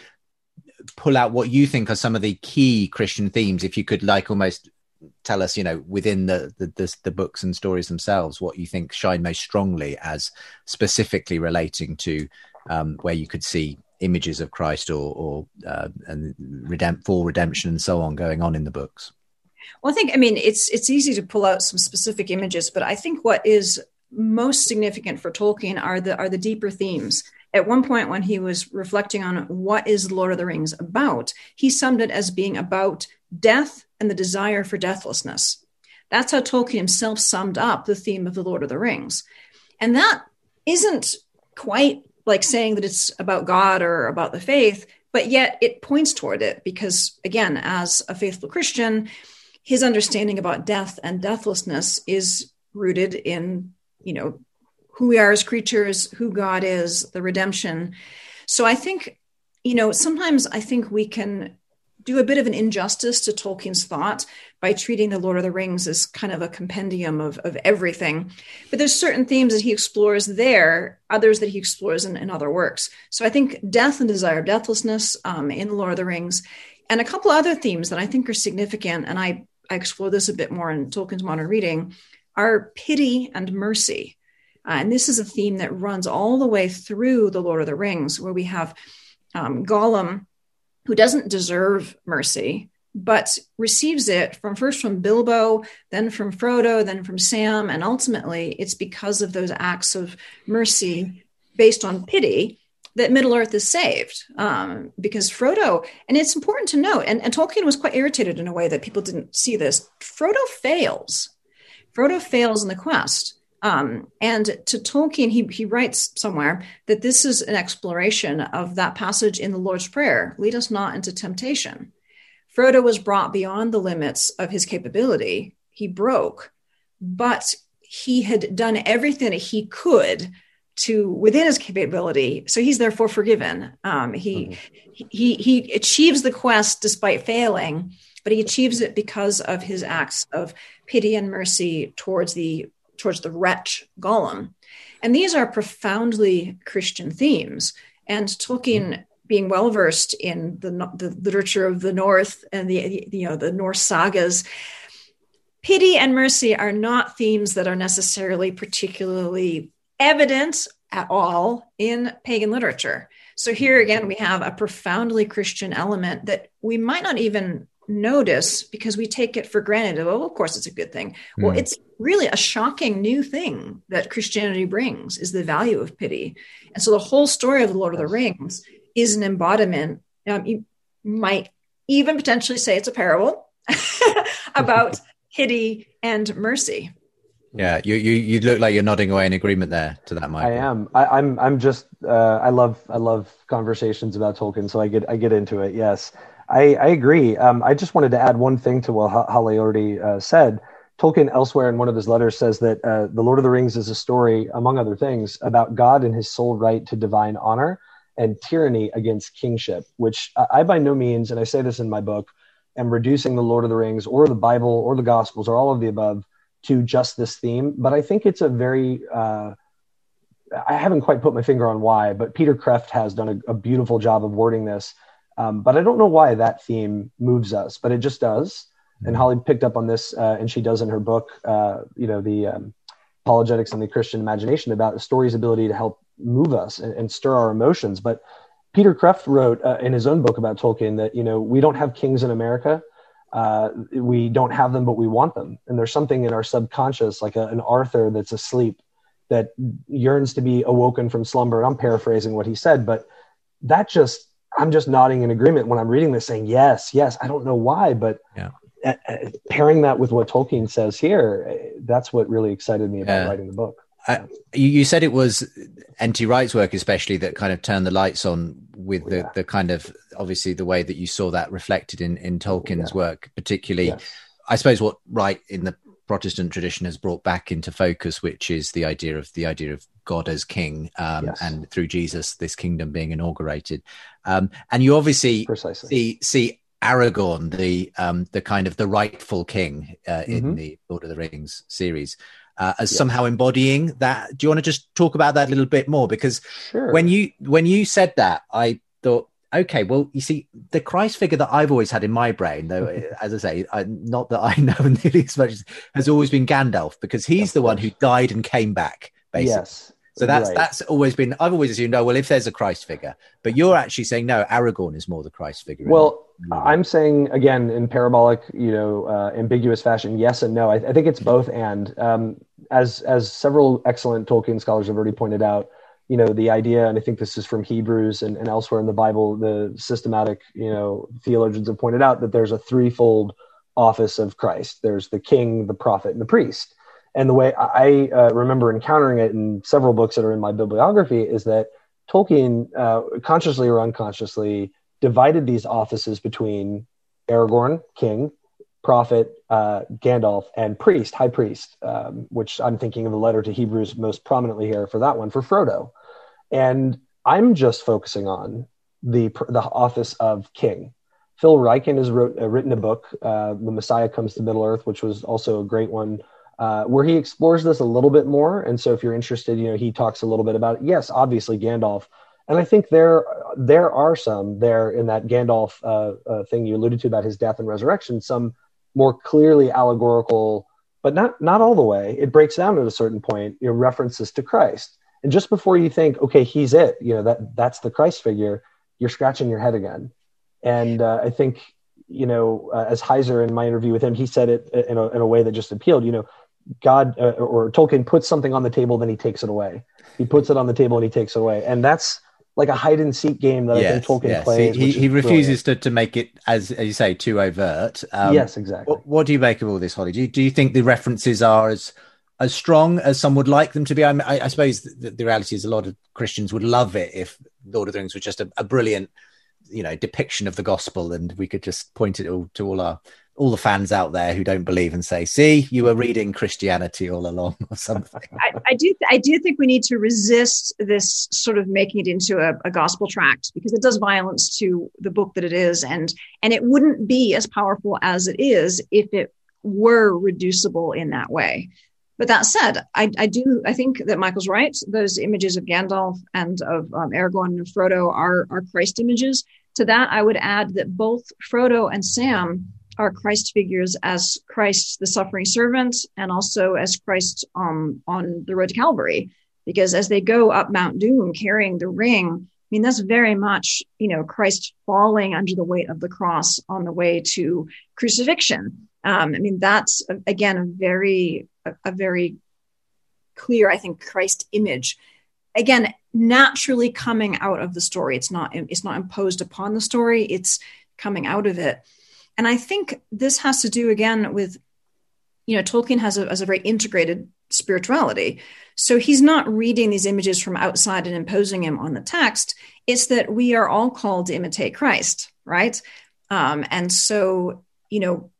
pull out what you think are some of the key Christian themes, if you could, like, almost tell us, you know, within the the, the the books and stories themselves, what you think shine most strongly as specifically relating to um, where you could see images of Christ or or uh, and redemp- full redemption and so on going on in the books. Well, I think, I mean, it's it's easy to pull out some specific images, but I think what is most significant for Tolkien are the are the deeper themes. At one point, when he was reflecting on what is The Lord of the Rings about, he summed it as being about death and the desire for deathlessness. That's how Tolkien himself summed up the theme of The Lord of the Rings. And that isn't quite like saying that it's about God or about the faith, but yet it points toward it because, again, as a faithful Christian, his understanding about death and deathlessness is rooted in, you know, who we are as creatures, who God is, the redemption. So I think, you know, sometimes I think we can do a bit of an injustice to Tolkien's thought by treating The Lord of the Rings as kind of a compendium of, of everything. But there's certain themes that he explores there, others that he explores in, in other works. So I think death and desire of deathlessness um, in The Lord of the Rings, and a couple other themes that I think are significant, and I, I explore this a bit more in Tolkien's modern reading, are pity and mercy. Uh, and this is a theme that runs all the way through The Lord of the Rings, where we have um, Gollum, who doesn't deserve mercy, but receives it from first from Bilbo, then from Frodo, then from Sam. And ultimately, it's because of those acts of mercy based on pity that Middle-earth is saved. Um, because Frodo, and it's important to note, and, and Tolkien was quite irritated in a way that people didn't see this, Frodo fails. Frodo fails in the quest. Um, and to Tolkien, he, he writes somewhere that this is an exploration of that passage in the Lord's Prayer, lead us not into temptation. Frodo was brought beyond the limits of his capability. He broke, but he had done everything that he could to within his capability. So he's therefore forgiven. Um, he, mm-hmm. he, he achieves the quest despite failing, but he achieves it because of his acts of pity and mercy towards the towards the wretch Gollum. And these are profoundly Christian themes. And Tolkien, being well-versed in the, the literature of the North and the, you know, the Norse sagas, pity and mercy are not themes that are necessarily particularly evident at all in pagan literature. So here again, we have a profoundly Christian element that we might not even notice because we take it for granted. Oh, of course, it's a good thing. Mm. Well, it's really a shocking new thing that Christianity brings is the value of pity. And so the whole story of the Lord of the Rings is an embodiment. Um, you might even potentially say it's a parable about pity and mercy. Yeah, you, you you look like you're nodding away in agreement there to that, Michael. I am. I, I'm. I'm just. Uh, I love. I love conversations about Tolkien, so I get. I get into it. Yes. I, I agree. Um, I just wanted to add one thing to what Holly already uh, said. Tolkien elsewhere in one of his letters says that uh, The Lord of the Rings is a story, among other things, about God and his sole right to divine honor and tyranny against kingship, which I, I by no means, and I say this in my book, am reducing The Lord of the Rings or the Bible or the Gospels or all of the above to just this theme. But I think it's a very, uh, I haven't quite put my finger on why, but Peter Kreeft has done a, a beautiful job of wording this. Um, but I don't know why that theme moves us, but it just does. And Holly picked up on this, uh, and she does in her book, uh, you know, the um, Apologetics and the Christian Imagination, about the story's ability to help move us and, and stir our emotions. But Peter Kreeft wrote uh, in his own book about Tolkien that, you know, we don't have kings in America. Uh, we don't have them, but we want them. And there's something in our subconscious, like a, an Arthur that's asleep, that yearns to be awoken from slumber. I'm paraphrasing what he said, but that just, I'm just nodding in agreement when I'm reading this, saying, yes, yes. I don't know why, but yeah. uh, uh, pairing that with what Tolkien says here, uh, that's what really excited me about yeah. writing the book. Uh, you, you said it was N T Wright's work, especially, that kind of turned the lights on with the, yeah. the kind of, obviously, the way that you saw that reflected in, in Tolkien's yeah. work, particularly, yes. I suppose, what Wright in the Protestant tradition has brought back into focus, which is the idea of the idea of God as king, um, yes. and through Jesus, this kingdom being inaugurated. Um, and you obviously Precisely. see see Aragorn, the um, the kind of the rightful king uh, in mm-hmm. the Lord of the Rings series, uh, as yes. somehow embodying that. Do you want to just talk about that a little bit more? Because sure. when you when you said that, I thought, okay, well, you see, the Christ figure that I've always had in my brain, though, as I say, I, not that I know nearly as much, has always been Gandalf, because he's the one who died and came back, basically. Yes. So that's right. that's always been, I've always assumed, oh, well, if there's a Christ figure, but you're actually saying, no, Aragorn is more the Christ figure. Well, I'm saying, again, in parabolic, you know, uh, ambiguous fashion, yes and no. I, I think it's both and. Um, as as several excellent Tolkien scholars have already pointed out, you know, the idea, and I think this is from Hebrews and, and elsewhere in the Bible, the systematic, you know, theologians have pointed out that there's a threefold office of Christ. There's the king, the prophet, and the priest. And the way I uh, remember encountering it in several books that are in my bibliography is that Tolkien, uh, consciously or unconsciously, divided these offices between Aragorn, king, prophet, uh, Gandalf, and priest, high priest, um, which I'm thinking of the letter to Hebrews most prominently here for that one, for Frodo. And I'm just focusing on the the office of king. Phil Ryken has wrote, uh, written a book, uh, The Messiah Comes to Middle-earth, which was also a great one, uh, where he explores this a little bit more. And so if you're interested, you know, he talks a little bit about it. Yes, obviously Gandalf. And I think there there are some there in that Gandalf uh, uh, thing you alluded to about his death and resurrection, some more clearly allegorical, but not not all the way. It breaks down at a certain point, you know, references to Christ. And just before you think, okay, he's it, you know, that that's the Christ figure, you're scratching your head again. And uh, I think, you know, uh, as Heiser, in my interview with him, he said it in a, in a way that just appealed. You know, God uh, or Tolkien puts something on the table, then he takes it away. He puts it on the table and he takes it away. And that's like a hide and seek game that yes, I think Tolkien yes. plays. He, he refuses to, to make it, as, as you say, too overt. Um, yes, exactly. What, what do you make of all this, Holly? Do you, do you think the references are as as strong as some would like them to be. I, I, I suppose the, the reality is a lot of Christians would love it if Lord of the Rings was just a, a brilliant, you know, depiction of the gospel, and we could just point it all to all our all the fans out there who don't believe and say, see, you were reading Christianity all along or something. I, I do I do think we need to resist this sort of making it into a, a gospel tract, because it does violence to the book that it is, and and it wouldn't be as powerful as it is if it were reducible in that way. But that said, I, I do I think that Michael's right. Those images of Gandalf and of um, Aragorn and Frodo are are Christ images. To that, I would add that both Frodo and Sam are Christ figures, as Christ, the suffering servant, and also as Christ um, on the road to Calvary. Because as they go up Mount Doom carrying the ring, I mean, that's very much, you know, Christ falling under the weight of the cross on the way to crucifixion. Um, I mean, that's, again, a very, a, a very clear, I think, Christ image. Again, naturally coming out of the story. It's not, it's not imposed upon the story. It's coming out of it. And I think this has to do, again, with, you know, Tolkien has a, has a very integrated spirituality. So he's not reading these images from outside and imposing them on the text. It's that we are all called to imitate Christ, right? Um, and so, you know,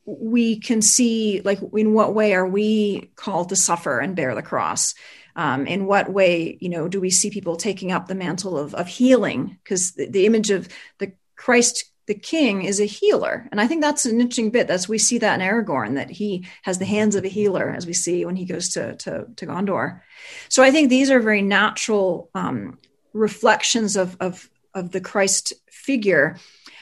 we can see, like, in what way are we called to suffer and bear the cross? Um, in what way, you know, do we see people taking up the mantle of, of healing? Because the, the image of the Christ the king is a healer. And I think that's an interesting bit. That's, we see that in Aragorn, that he has the hands of a healer, as we see when he goes to, to, to Gondor. So I think these are very natural um, reflections of, of, of the Christ figure,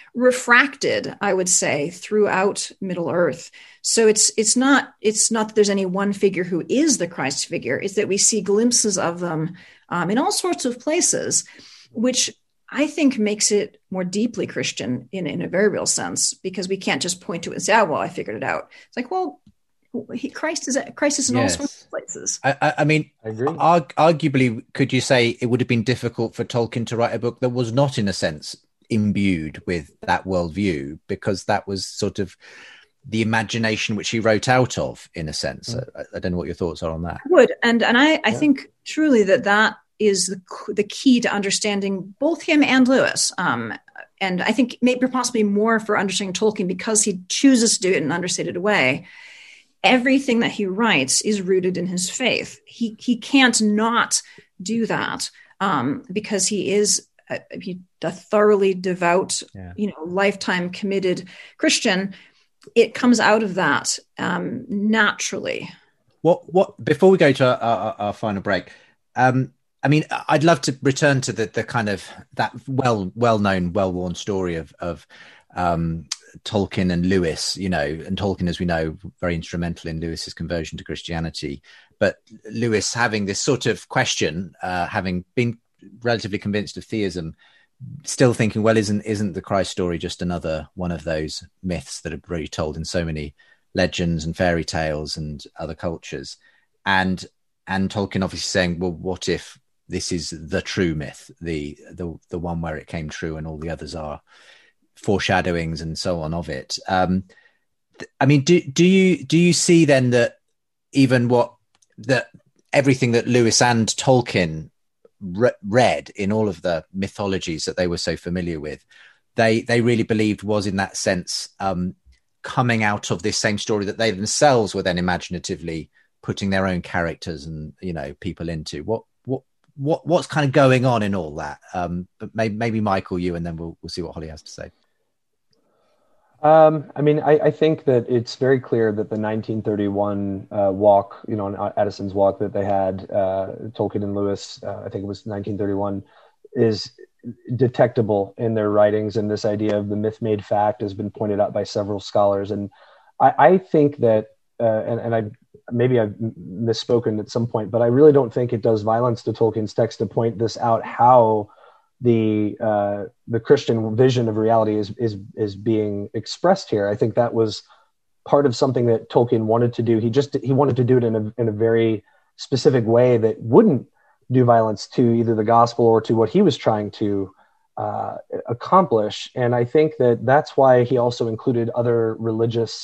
refracted, I would say, throughout Middle Earth. So it's, it's not, it's not that there's any one figure who is the Christ figure. It's that we see glimpses of them um, in all sorts of places, which I think makes it more deeply Christian in, in a very real sense, because we can't just point to it and say, oh, well, I figured it out. It's like, well, he, Christ is Christ is in yes. all sorts of places. I, I, I mean, I agree. Arg- arguably, could you say it would have been difficult for Tolkien to write a book that was not, in a sense, imbued with that worldview, because that was sort of the imagination which he wrote out of, in a sense. Mm. I, I don't know what your thoughts are on that. I would. And, and I, I yeah. think truly that that is the, the key to understanding both him and Lewis. Um, and I think maybe possibly more for understanding Tolkien, because he chooses to do it in an understated way. Everything that he writes is rooted in his faith. He he can't not do that um, because he is a, he, a thoroughly devout, yeah. you know, lifetime committed Christian. It comes out of that um, naturally. What what before we go to our, our, our final break, um, I mean, I'd love to return to the the kind of that well well known, well worn story of of um, Tolkien and Lewis, you know, and Tolkien, as we know, very instrumental in Lewis's conversion to Christianity. But Lewis having this sort of question, uh, having been relatively convinced of theism, still thinking, well, isn't isn't the Christ story just another one of those myths that are really told in so many legends and fairy tales and other cultures? And and Tolkien obviously saying, well, what if this is the true myth, the the the one where it came true and all the others are foreshadowings and so on of it? Um, th- I mean, do do you do you see then that even what that everything that Lewis and Tolkien re- read in all of the mythologies that they were so familiar with, they they really believed was in that sense um, coming out of this same story that they themselves were then imaginatively putting their own characters and, you know, people into? What what what what's kind of going on in all that? Um, but maybe, maybe Michael, you, and then we'll we'll see what Holly has to say. Um, I mean, I, I think that it's very clear that the nineteen thirty-one uh, walk, you know, on Addison's walk that they had, uh, Tolkien and Lewis, uh, I think it was nineteen thirty-one, is detectable in their writings. And this idea of the myth made fact has been pointed out by several scholars. And I, I think that, uh, and, and I maybe I've misspoken at some point, but I really don't think it does violence to Tolkien's text to point this out, how the uh, the Christian vision of reality is is is being expressed here. I think that was part of something that Tolkien wanted to do. He just he wanted to do it in a in a very specific way that wouldn't do violence to either the gospel or to what he was trying to uh, accomplish. And I think that that's why he also included other religious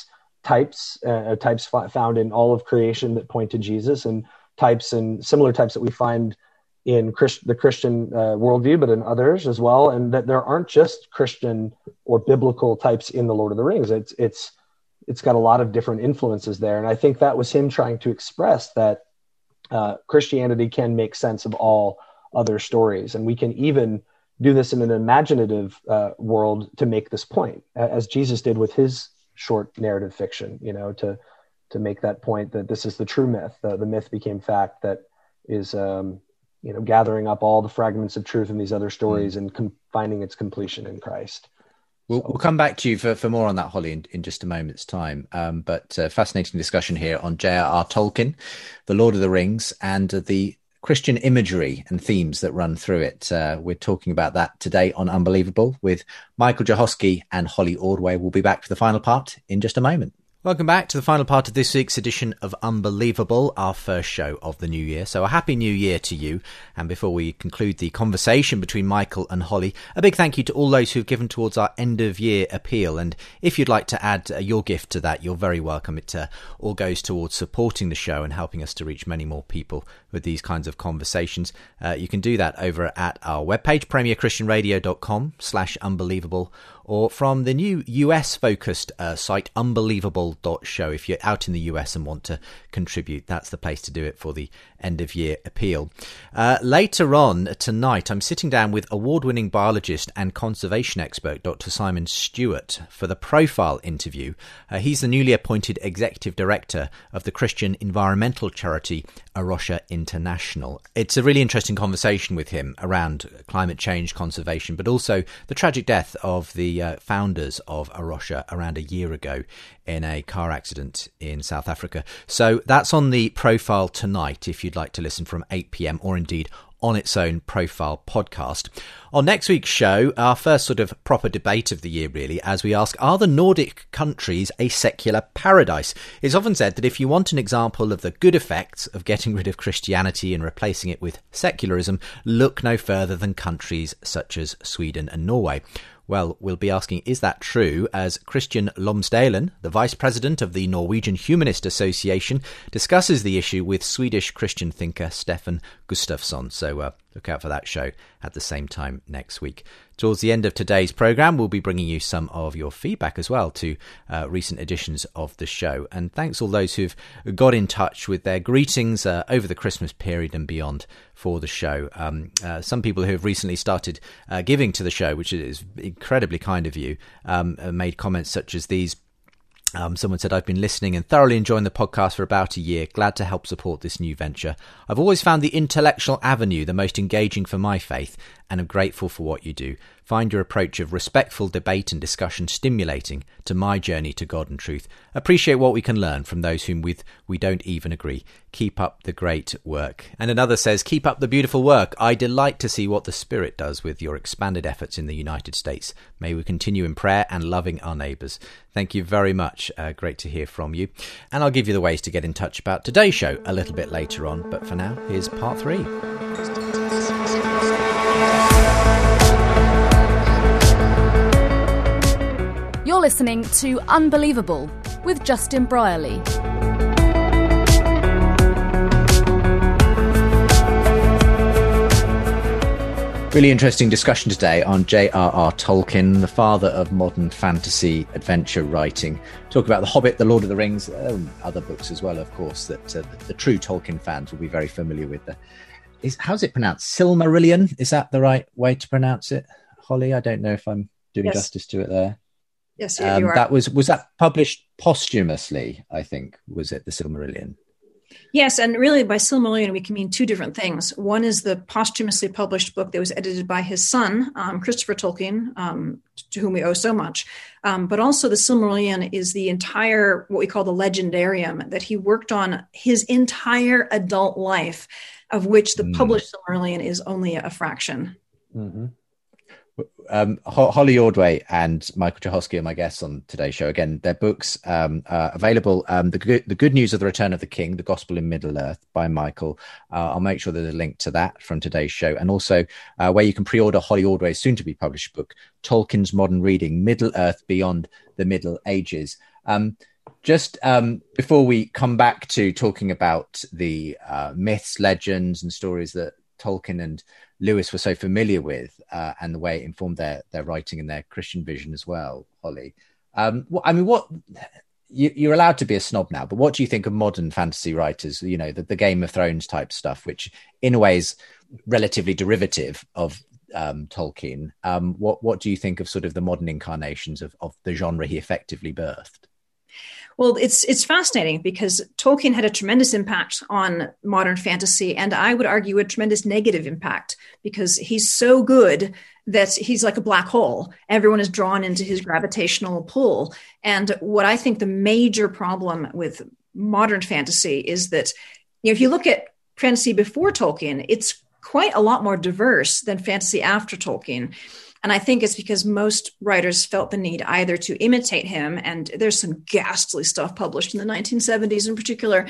types, uh, types f- found in all of creation that point to Jesus, and types and similar types that we find in Christ- the Christian uh, worldview, but in others as well. And that there aren't just Christian or biblical types in the Lord of the Rings. It's, it's, it's got a lot of different influences there. And I think that was him trying to express that uh, Christianity can make sense of all other stories. And we can even do this in an imaginative uh, world to make this point, as Jesus did with his short narrative fiction, you know, to, to make that point that this is the true myth. Uh, the myth became fact that is, um, you know, gathering up all the fragments of truth in these other stories mm. and com- finding its completion in Christ. We'll, so. we'll come back to you for, for more on that, Holly, in, in just a moment's time. Um, but uh, fascinating discussion here on J R R Tolkien, The Lord of the Rings, and uh, the Christian imagery and themes that run through it. Uh, we're talking about that today on Unbelievable with Michael Johoski and Holly Ordway. We'll be back for the final part in just a moment. Welcome back to the final part of this week's edition of Unbelievable, our first show of the new year. So a happy new year to you. And before we conclude the conversation between Michael and Holly, a big thank you to all those who've given towards our end of year appeal. And if you'd like to add uh, your gift to that, you're very welcome. It uh, all goes towards supporting the show and helping us to reach many more people with these kinds of conversations. Uh, you can do that over at our webpage, premierchristianradio.com slash unbelievable, or from the new U S-focused uh, site, unbelievable dot show. If you're out in the U S and want to contribute, that's the place to do it for the end-of-year appeal. Uh, later on tonight, I'm sitting down with award-winning biologist and conservation expert Doctor Simon Stewart for the profile interview. Uh, he's the newly appointed executive director of the Christian environmental charity A Rocha International. It's a really interesting conversation with him around climate change, conservation, but also the tragic death of the uh, founders of A Rocha around a year ago in a car accident in South Africa. So that's on the profile tonight if you'd like to listen from eight p.m. or indeed on its own profile podcast. On next week's show, our first sort of proper debate of the year, really, as we ask, are the Nordic countries a secular paradise? It's often said that if you want an example of the good effects of getting rid of Christianity and replacing it with secularism, look no further than countries such as Sweden and Norway. Well, we'll be asking, is that true, as Christian Lomsdalen, the Vice President of the Norwegian Humanist Association, discusses the issue with Swedish Christian thinker Stefan Gustafsson. So uh, look out for that show at the same time next week. Towards the end of today's programme, we'll be bringing you some of your feedback as well to uh, recent editions of the show. And thanks all those who've got in touch with their greetings uh, over the Christmas period and beyond for the show. Um, uh, some people who have recently started uh, giving to the show, which is incredibly kind of you, um, made comments such as these. Um, someone said, I've been listening and thoroughly enjoying the podcast for about a year. Glad to help support this new venture. I've always found the intellectual avenue the most engaging for my faith, and am grateful for what you do. Find your approach of respectful debate and discussion stimulating to my journey to God and truth. Appreciate what we can learn from those whom with we don't even agree. Keep up the great work. And another says, keep up the beautiful work. I delight to see what the Spirit does with your expanded efforts in the United States. May we continue in prayer and loving our neighbours. Thank you very much. Uh, great to hear from you. And I'll give you the ways to get in touch about today's show a little bit later on. But for now, here's part three. You're listening to Unbelievable with Justin Brierley. Really interesting discussion today on J R R Tolkien, the father of modern fantasy adventure writing. Talk about The Hobbit, The Lord of the Rings, um, other books as well, of course, that uh, the, the true Tolkien fans will be very familiar with. The, is, how's it pronounced? Silmarillion? Is that the right way to pronounce it, Holly? I don't know if I'm doing yes. justice to it there. Yes, yeah, um, you are. That was, was that published posthumously, I think, was it, the Silmarillion? Yes, and really by Silmarillion, we can mean two different things. One is the posthumously published book that was edited by his son, um, Christopher Tolkien, um, to whom we owe so much. Um, but also the Silmarillion is the entire, what we call the legendarium, that he worked on his entire adult life, of which the mm. published Silmarillion is only a fraction. Mm-hmm. Um, Holly Ordway and Michael Johoski are my guests on today's show. Again, their books um, are available. Um, the, good, the Good News of the Return of the King, The Gospel in Middle-earth by Michael. Uh, I'll make sure there's a link to that from today's show. And also uh, where you can pre-order Holly Ordway's soon-to-be published book, Tolkien's Modern Reading, Middle-earth Beyond the Middle Ages. Um, Just um, before we come back to talking about the uh, myths, legends, and stories that Tolkien and Lewis were so familiar with, uh, and the way it informed their their writing and their Christian vision as well, Holly. Um, I mean, what you, you're allowed to be a snob now, but what do you think of modern fantasy writers? You know, the, the Game of Thrones type stuff, which in a way is relatively derivative of um, Tolkien. Um, what what do you think of sort of the modern incarnations of, of the genre he effectively birthed? Well, it's it's fascinating because Tolkien had a tremendous impact on modern fantasy, and I would argue a tremendous negative impact because he's so good that he's like a black hole. Everyone is drawn into his gravitational pull. And what I think the major problem with modern fantasy is that, you know, if you look at fantasy before Tolkien, it's quite a lot more diverse than fantasy after Tolkien. And I think it's because most writers felt the need either to imitate him, and there's some ghastly stuff published in the nineteen seventies in particular,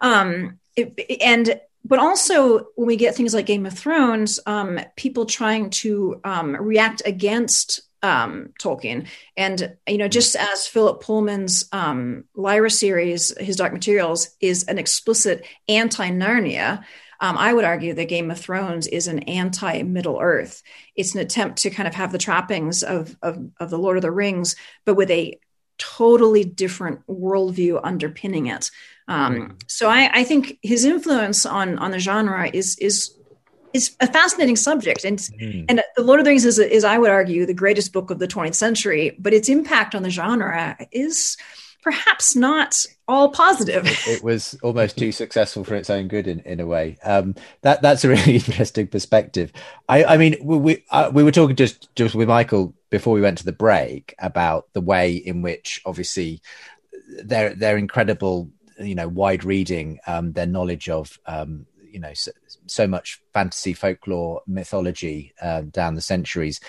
um, it, and but also when we get things like Game of Thrones, um, people trying to um, react against um, Tolkien. And, you know, just as Philip Pullman's um, Lyra series, his Dark Materials, is an explicit anti-Narnia, Um, I would argue that Game of Thrones is an anti-Middle Earth. It's an attempt to kind of have the trappings of, of, of the Lord of the Rings, but with a totally different worldview underpinning it. Um, mm. So I, I think his influence on, on the genre is is is a fascinating subject. And, mm. and The Lord of the Rings is, is, I would argue, the greatest book of the twentieth century, but its impact on the genre is perhaps not all positive. It was almost too successful for its own good in, in a way. Um, that that's a really interesting perspective. I, I mean, we we, uh, we were talking just, just with Michael before we went to the break about the way in which obviously their their incredible, you know, wide reading, um, their knowledge of, um, you know, so, so much fantasy, folklore, mythology uh, down the centuries.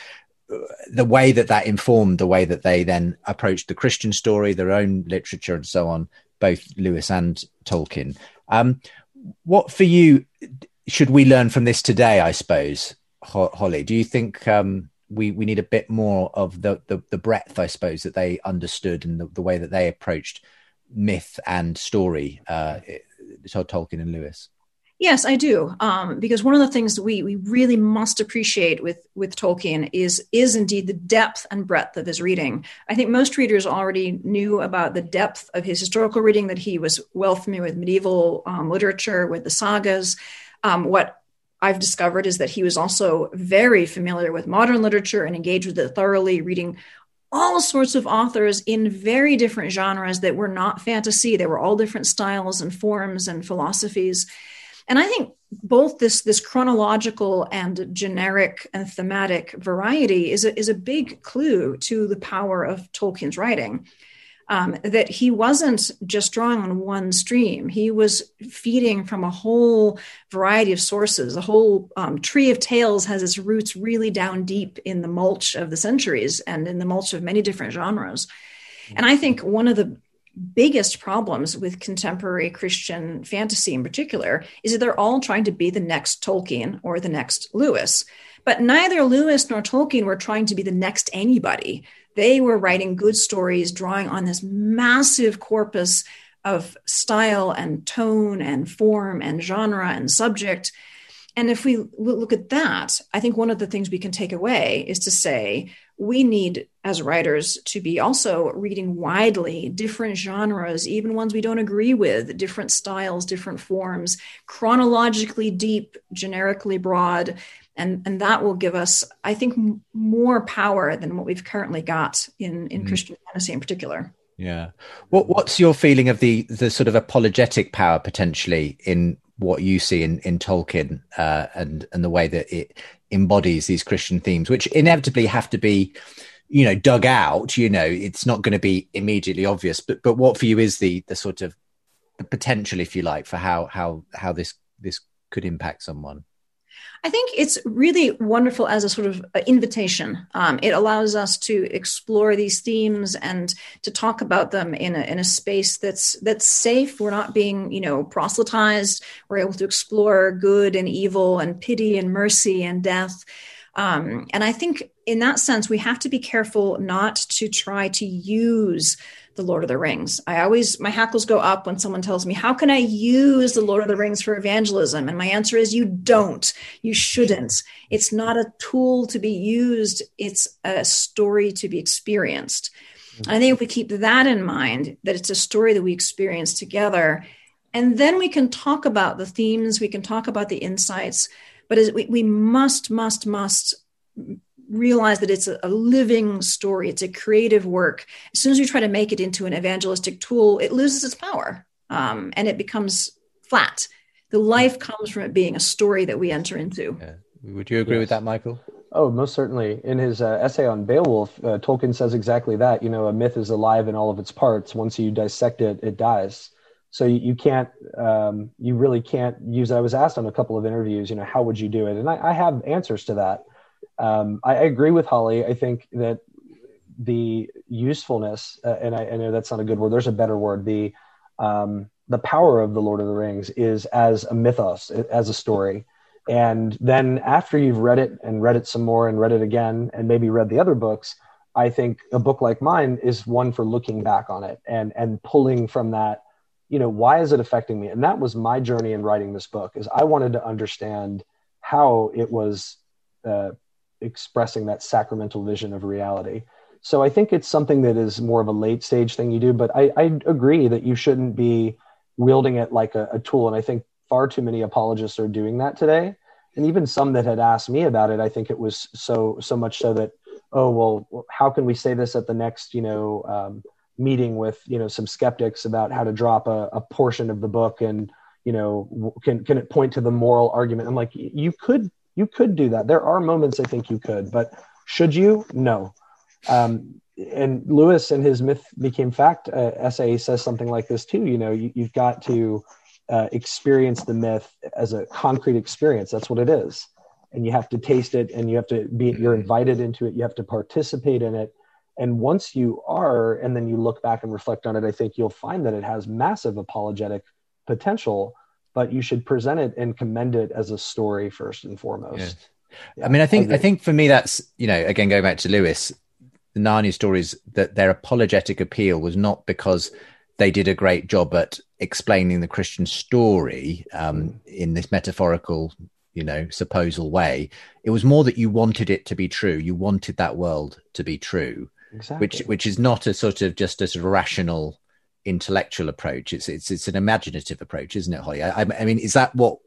The way that that informed the way that they then approached the Christian story, their own literature and so on, both Lewis and Tolkien. Um, what for you should we learn from this today, I suppose, Holly? Do you think um, we, we need a bit more of the, the, the breadth, I suppose, that they understood and the, the way that they approached myth and story, uh, Tolkien and Lewis? Yes, I do. Um, because one of the things that we we really must appreciate with with Tolkien is is indeed the depth and breadth of his reading. I think most readers already knew about the depth of his historical reading, that he was well familiar with medieval um, literature, with the sagas. Um, what I've discovered is that he was also very familiar with modern literature and engaged with it thoroughly, reading all sorts of authors in very different genres that were not fantasy. They were all different styles and forms and philosophies. And I think both this, this chronological and generic and thematic variety is a, is a big clue to the power of Tolkien's writing, um, that he wasn't just drawing on one stream. He was feeding from a whole variety of sources. The whole um, Tree of Tales has its roots really down deep in the mulch of the centuries and in the mulch of many different genres. And I think one of the biggest problems with contemporary Christian fantasy in particular is that they're all trying to be the next Tolkien or the next Lewis. But neither Lewis nor Tolkien were trying to be the next anybody. They were writing good stories, drawing on this massive corpus of style and tone and form and genre and subject. And if we look at that, I think one of the things we can take away is to say, we need, as writers, to be also reading widely different genres, even ones we don't agree with, different styles, different forms, chronologically deep, generically broad. And, and that will give us, I think, m- more power than what we've currently got in, in mm. Christian fantasy in particular. Yeah. What, what's your feeling of the, the sort of apologetic power potentially in what you see in, in Tolkien uh, and, and the way that it embodies these Christian themes, which inevitably have to be, you know, dug out? You know, it's not going to be immediately obvious, but but what for you is the the sort of the potential, if you like, for how how how this this could impact someone? I think it's really wonderful as a sort of invitation. Um, it allows us to explore these themes and to talk about them in a, in a space that's that's safe. We're not being, you know, proselytized. We're able to explore good and evil and pity and mercy and death. Um, and I think in that sense, we have to be careful not to try to use the Lord of the Rings. I always, my hackles go up when someone tells me, how can I use the Lord of the Rings for evangelism? And my answer is, you don't, you shouldn't. It's not a tool to be used. It's a story to be experienced. Mm-hmm. I think if we keep that in mind, that it's a story that we experience together, and then we can talk about the themes, we can talk about the insights, but as we, we must, must, must realize that it's a, a living story. It's a creative work. As soon as we try to make it into an evangelistic tool, it loses its power um, and it becomes flat. The life comes from it being a story that we enter into. Yeah. Would you agree yes. with that, Michael? Oh, most certainly. In his uh, essay on Beowulf, uh, Tolkien says exactly that. You know, a myth is alive in all of its parts. Once you dissect it, it dies. So you, you can't, um, you really can't use it. I was asked on a couple of interviews, you know, how would you do it? And I, I have answers to that. Um, I, I agree with Holly. I think that the usefulness, uh, and I, I know that's not a good word, there's a better word, the um, the power of the Lord of the Rings is as a mythos, as a story. And then after you've read it and read it some more and read it again, and maybe read the other books, I think a book like mine is one for looking back on it and and pulling from that, you know, why is it affecting me? And that was my journey in writing this book, is I wanted to understand how it was uh, expressing that sacramental vision of reality. So I think it's something that is more of a late stage thing you do, but I, I agree that you shouldn't be wielding it like a, a tool. And I think far too many apologists are doing that today. And even some that had asked me about it, I think it was so, so much so that, oh, well, how can we say this at the next, you know, um, meeting with, you know, some skeptics about how to drop a, a portion of the book and, you know, can, can it point to the moral argument? I'm like, you could, you could do that. There are moments I think you could, but should you? No. Um, and Lewis in his Myth Became Fact uh, essay says something like this too. You know, you, you've got to uh, experience the myth as a concrete experience. That's what it is. And you have to taste it, and you have to be, you're invited into it. You have to participate in it. And once you are, and then you look back and reflect on it, I think you'll find that it has massive apologetic potential, but you should present it and commend it as a story first and foremost. Yes. Yeah, I mean, I think, I, I think for me, that's, you know, again, going back to Lewis, the Narnia stories, that their apologetic appeal was not because they did a great job at explaining the Christian story um, in this metaphorical, you know, supposal way. It was more that you wanted it to be true. You wanted that world to be true, exactly. which which is not a sort of just a sort of rational intellectual approach. It's it's it's an imaginative approach, isn't it, Holly? I, I mean, is that what?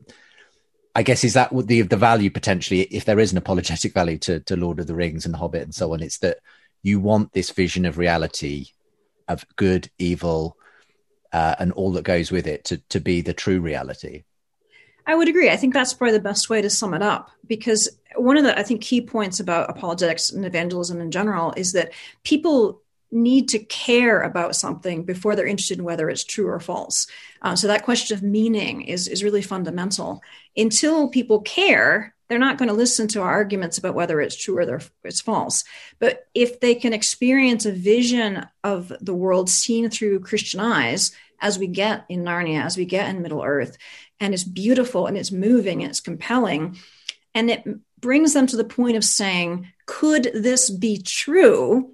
I guess is that what the the value potentially, if there is an apologetic value to to Lord of the Rings and Hobbit and so on? It's that you want this vision of reality, of good, evil, uh, and all that goes with it to to be the true reality. I would agree. I think that's probably the best way to sum it up, because one of the, I think, key points about apologetics and evangelism in general is that people need to care about something before they're interested in whether it's true or false. Uh, so that question of meaning is, is really fundamental. Until people care, they're not going to listen to our arguments about whether it's true or it's false. But if they can experience a vision of the world seen through Christian eyes, as we get in Narnia, as we get in Middle Earth, and it's beautiful and it's moving and it's compelling, and it brings them to the point of saying, could this be true?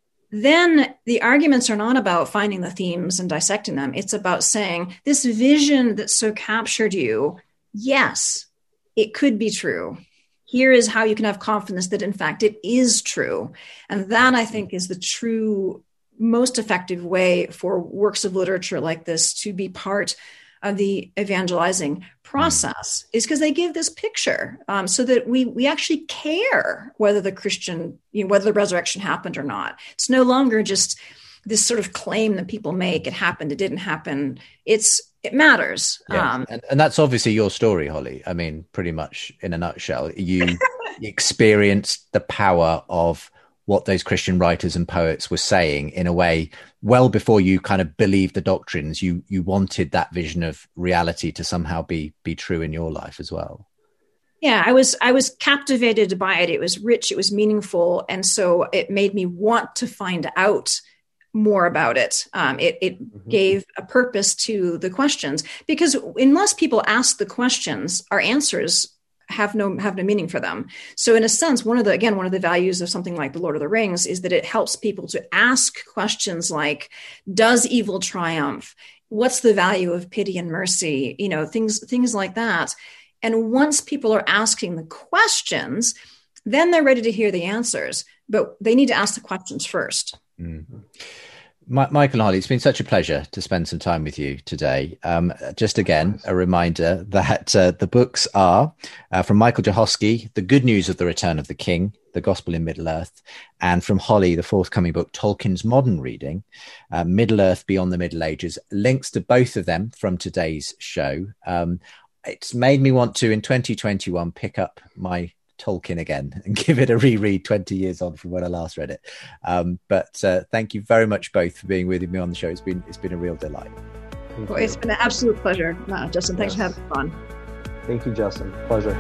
Then the arguments are not about finding the themes and dissecting them. It's about saying, this vision that so captured you, yes, it could be true. Here is how you can have confidence that, in fact, it is true. And that, I think, is the true, most effective way for works of literature like this to be part of the evangelizing process, is because they give this picture um, so that we we actually care whether the Christian, you know, whether the resurrection happened or not. It's no longer just this sort of claim that people make, it happened, it didn't happen. It's it matters. Yeah. Um, and, and that's obviously your story, Holly. I mean, pretty much in a nutshell, you experienced the power of what those Christian writers and poets were saying in a way well before you kind of believed the doctrines. You you wanted that vision of reality to somehow be be true in your life as well. Yeah, I was I was captivated by it. It was rich, it was meaningful, and so it made me want to find out more about it. Um, it it mm-hmm. gave a purpose to the questions, because unless people ask the questions, our answers have no have no meaning for them. So in a sense, one of the again one of the values of something like The Lord of the Rings is that it helps people to ask questions like, does evil triumph? What's the value of pity and mercy? You know, things things like that. And once people are asking the questions, then they're ready to hear the answers. But they need to ask the questions first. Mm. Michael Holly, it's been such a pleasure to spend some time with you today. Um, just again, a reminder that uh, the books are uh, from Michael Jahosky, The Good News of the Return of the King, The Gospel in Middle-earth, and from Holly, the forthcoming book, Tolkien's Modern Reading, uh, Middle-earth Beyond the Middle Ages. Links to both of them from today's show. Um, it's made me want to, in twenty twenty-one, pick up my Tolkien again and give it a reread twenty years on from when I last read it. Um, but uh, thank you very much both for being with me on the show. It's been it's been a real delight. Well, it's been an absolute pleasure, no, Justin. Thanks yes. for having me on. Thank you, Justin. Pleasure.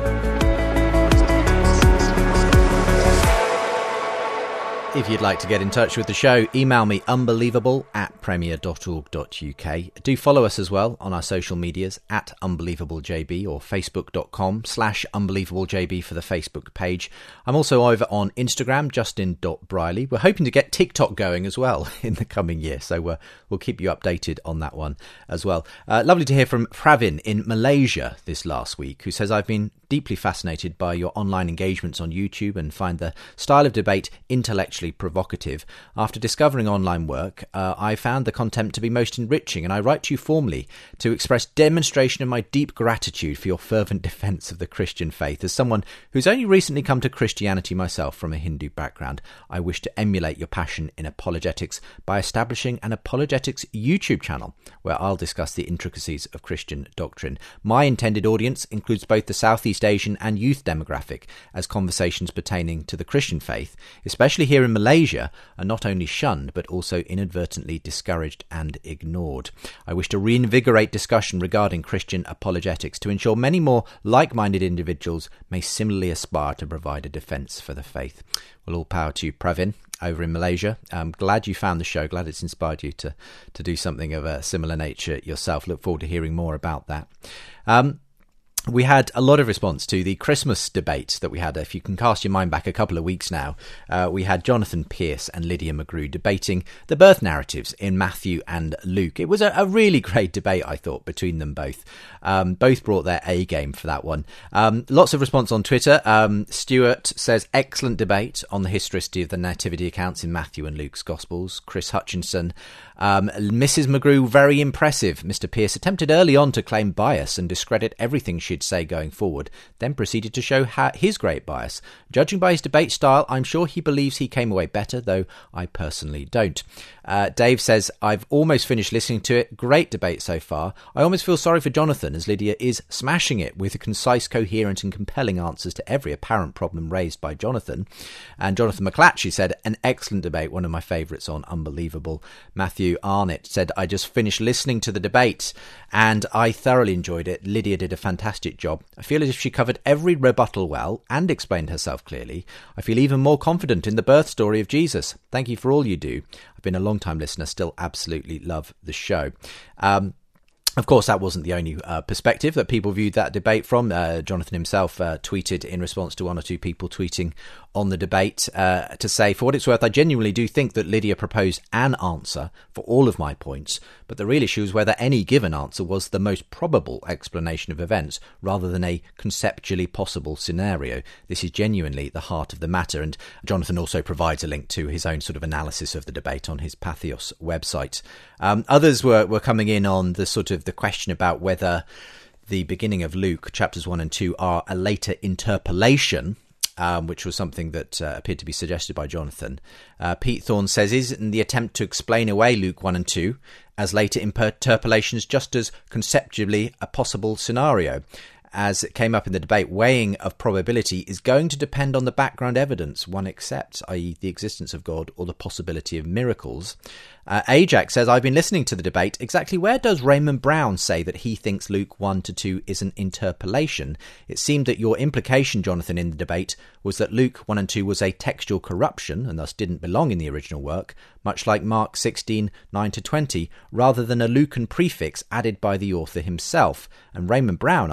If you'd like to get in touch with the show, email me unbelievable at premier dot org dot uk. Do follow us as well on our social medias at unbelievablejb or facebook.com slash unbelievablejb for the Facebook page. I'm also over on Instagram, justin dot briley. We're hoping to get TikTok going as well in the coming year, so uh, we'll keep you updated on that one as well. Uh, lovely to hear from Pravin in Malaysia this last week, who says, I've been deeply fascinated by your online engagements on YouTube and find the style of debate intellectually provocative. After discovering online work, uh, I found the content to be most enriching, and I write to you formally to express demonstration of my deep gratitude for your fervent defence of the Christian faith. As someone who's only recently come to Christianity myself from a Hindu background, I wish to emulate your passion in apologetics by establishing an apologetics YouTube channel where I'll discuss the intricacies of Christian doctrine. My intended audience includes both the Southeast Asian and youth demographic, as conversations pertaining to the Christian faith, especially here in Malaysia, are not only shunned but also inadvertently discouraged and ignored. I wish to reinvigorate discussion regarding Christian apologetics to ensure many more like-minded individuals may similarly aspire to provide a defence for the faith. Well, all power to you, Pravin, over in Malaysia. I'm glad you found the show, glad it's inspired you to, to do something of a similar nature yourself. Look forward to hearing more about that. Um, We had a lot of response to the Christmas debate that we had. If you can cast your mind back a couple of weeks now, uh, we had Jonathan Pierce and Lydia McGrew debating the birth narratives in Matthew and Luke. It was a, a really great debate, I thought, between them both. Um, both brought their A game for that one. Um, lots of response on Twitter. Um, Stuart says, excellent debate on the historicity of the nativity accounts in Matthew and Luke's Gospels. Chris Hutchinson, um, Missus McGrew, very impressive. Mister Pierce attempted early on to claim bias and discredit everything she'd say going forward, then proceeded to show ha- his great bias. Judging by his debate style, I'm sure he believes he came away better, though I personally don't. Uh, Dave says, I've almost finished listening to it. Great debate so far. I almost feel sorry for Jonathan, as Lydia is smashing it with concise, coherent and compelling answers to every apparent problem raised by Jonathan. And Jonathan McClatchy said, an excellent debate, one of my favourites on Unbelievable. Matthew Arnett said, I just finished listening to the debate and I thoroughly enjoyed it. Lydia did a fantastic job. I feel as if she covered every rebuttal well and explained herself clearly. I feel even more confident in the birth story of Jesus. Thank you for all you do. I've been a long-time listener, still absolutely love the show. Um, Of course, that wasn't the only uh, perspective that people viewed that debate from. Uh, Jonathan himself uh, tweeted in response to one or two people tweeting on the debate uh, to say, for what it's worth, I genuinely do think that Lydia proposed an answer for all of my points, but the real issue is whether any given answer was the most probable explanation of events rather than a conceptually possible scenario. This is genuinely the heart of the matter, and Jonathan also provides a link to his own sort of analysis of the debate on his Patheos website. Um, others were, were coming in on the sort of the question about whether the beginning of Luke chapters one and two are a later interpolation, um, which was something that uh, appeared to be suggested by Jonathan. Uh, Pete Thorne says, isn't the attempt to explain away Luke one and two as later interpolations just as conceptually a possible scenario? As it came up in the debate, weighing of probability is going to depend on the background evidence one accepts, that is the existence of God or the possibility of miracles. Uh, Ajax says, I've been listening to the debate. Exactly where does Raymond Brown say that he thinks Luke one to two is an interpolation? It seemed that your implication, Jonathan, in the debate was that Luke one and two was a textual corruption and thus didn't belong in the original work, much like Mark sixteen, nine to twenty, rather than a Lucan prefix added by the author himself. And Raymond Brown argues that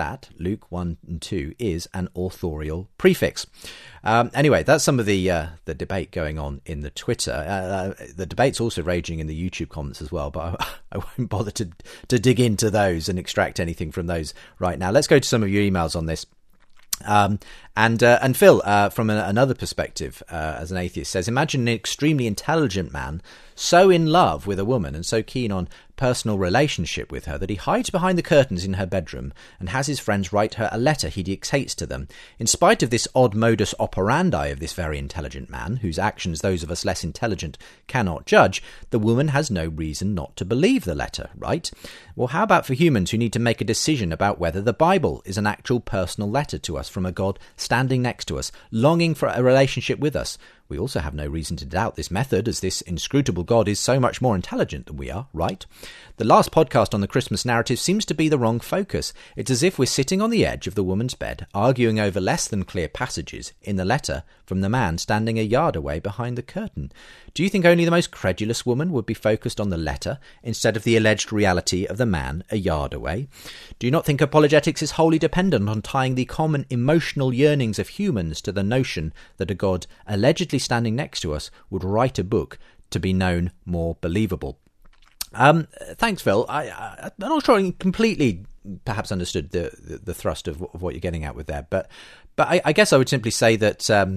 that Luke one and two is an authorial prefix. Um, anyway, that's some of the uh, the debate going on in the Twitter. Uh, the debate's also raging in the YouTube comments as well, but I, I won't bother to to dig into those and extract anything from those right now. Let's go to some of your emails on this. Um, and uh, and Phil, uh, from a, another perspective, uh, as an atheist, says, imagine an extremely intelligent man so in love with a woman and so keen on personal relationship with her that he hides behind the curtains in her bedroom and has his friends write her a letter he dictates to them. In spite of this odd modus operandi of this very intelligent man, whose actions those of us less intelligent cannot judge, the woman has no reason not to believe the letter, right? Well, how about for humans who need to make a decision about whether the Bible is an actual personal letter to us from a God standing next to us, longing for a relationship with us? We also have no reason to doubt this method, as this inscrutable God is so much more intelligent than we are, right? The last podcast on the Christmas narrative seems to be the wrong focus. It's as if we're sitting on the edge of the woman's bed, arguing over less than clear passages in the letter from the man standing a yard away behind the curtain. Do you think only the most credulous woman would be focused on the letter instead of the alleged reality of the man a yard away? Do you not think apologetics is wholly dependent on tying the common emotional yearnings of humans to the notion that a God allegedly standing next to us would write a book to be known more believable? Um, thanks, Phil. I, I, I'm not sure I completely perhaps understood the, the, the thrust of, of what you're getting at with there, but but I, I guess I would simply say that um,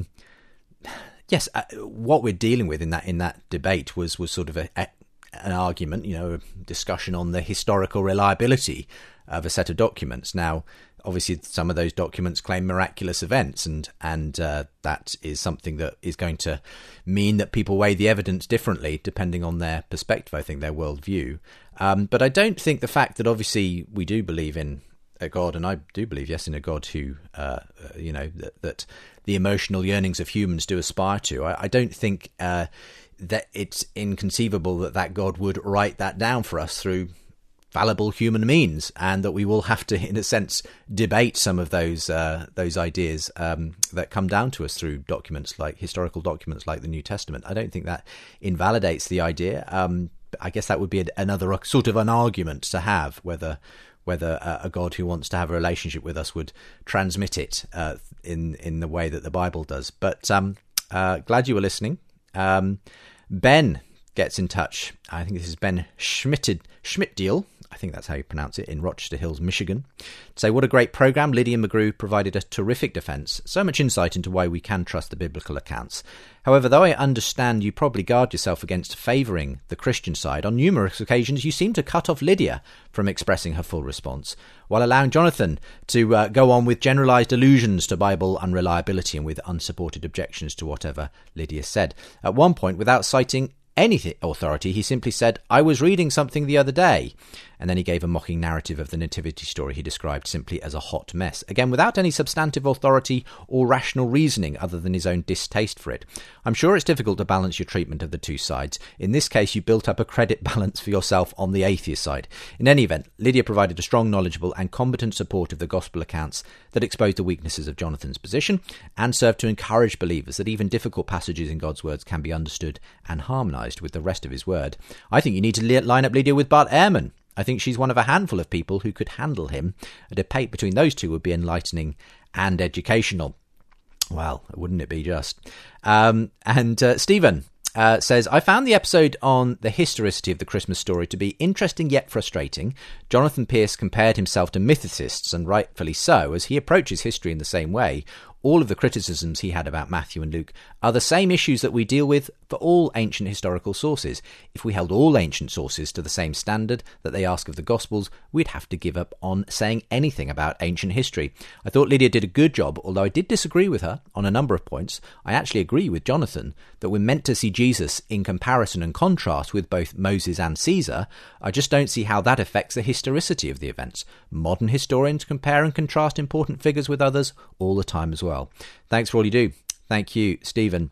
yes, uh, what we're dealing with in that in that debate was was sort of a, a, an argument, you know, a discussion on the historical reliability of a set of documents. Now, obviously, some of those documents claim miraculous events, and and uh, that is something that is going to mean that people weigh the evidence differently depending on their perspective, I think, their worldview. Um, but I don't think the fact that obviously we do believe in a God, and I do believe, yes, in a God who, uh, you know, that, that the emotional yearnings of humans do aspire to, I, I don't think uh, that it's inconceivable that that God would write that down for us through fallible human means, and that we will have to, in a sense, debate some of those uh, those ideas um, that come down to us through documents like historical documents like the New Testament. I don't think that invalidates the idea. Um, I guess that would be another sort of an argument to have, whether whether uh, a God who wants to have a relationship with us would transmit it uh, in in the way that the Bible does. But um, uh, glad you were listening. Um, Ben gets in touch. I think this is Ben Schmitted, Schmidtdeal. I think that's how you pronounce it, in Rochester Hills, Michigan. Say, what a great program. Lydia McGrew provided a terrific defence. So much insight into why we can trust the biblical accounts. However, though I understand you probably guard yourself against favouring the Christian side, on numerous occasions you seem to cut off Lydia from expressing her full response, while allowing Jonathan to uh, go on with generalised allusions to Bible unreliability and with unsupported objections to whatever Lydia said. At one point, without citing any authority, he simply said, I was reading something the other day. And then he gave a mocking narrative of the nativity story he described simply as a hot mess. Again, without any substantive authority or rational reasoning other than his own distaste for it. I'm sure it's difficult to balance your treatment of the two sides. In this case, you built up a credit balance for yourself on the atheist side. In any event, Lydia provided a strong, knowledgeable and competent support of the gospel accounts that exposed the weaknesses of Jonathan's position and served to encourage believers that even difficult passages in God's words can be understood and harmonised with the rest of his word. I think you need to line up Lydia with Bart Ehrman. I think she's one of a handful of people who could handle him. A debate between those two would be enlightening and educational. Well, wouldn't it be just? Um, and uh, Stephen uh, says, I found the episode on the historicity of the Christmas story to be interesting yet frustrating. Jonathan Pierce compared himself to mythicists, and rightfully so, as he approaches history in the same way. All of the criticisms he had about Matthew and Luke are the same issues that we deal with for all ancient historical sources. If we held all ancient sources to the same standard that they ask of the Gospels, we'd have to give up on saying anything about ancient history. I thought Lydia did a good job, although I did disagree with her on a number of points. I actually agree with Jonathan that we're meant to see Jesus in comparison and contrast with both Moses and Caesar. I just don't see how that affects the historicity of the events. Modern historians compare and contrast important figures with others all the time as well. Thanks for all you do. Thank you, Stephen.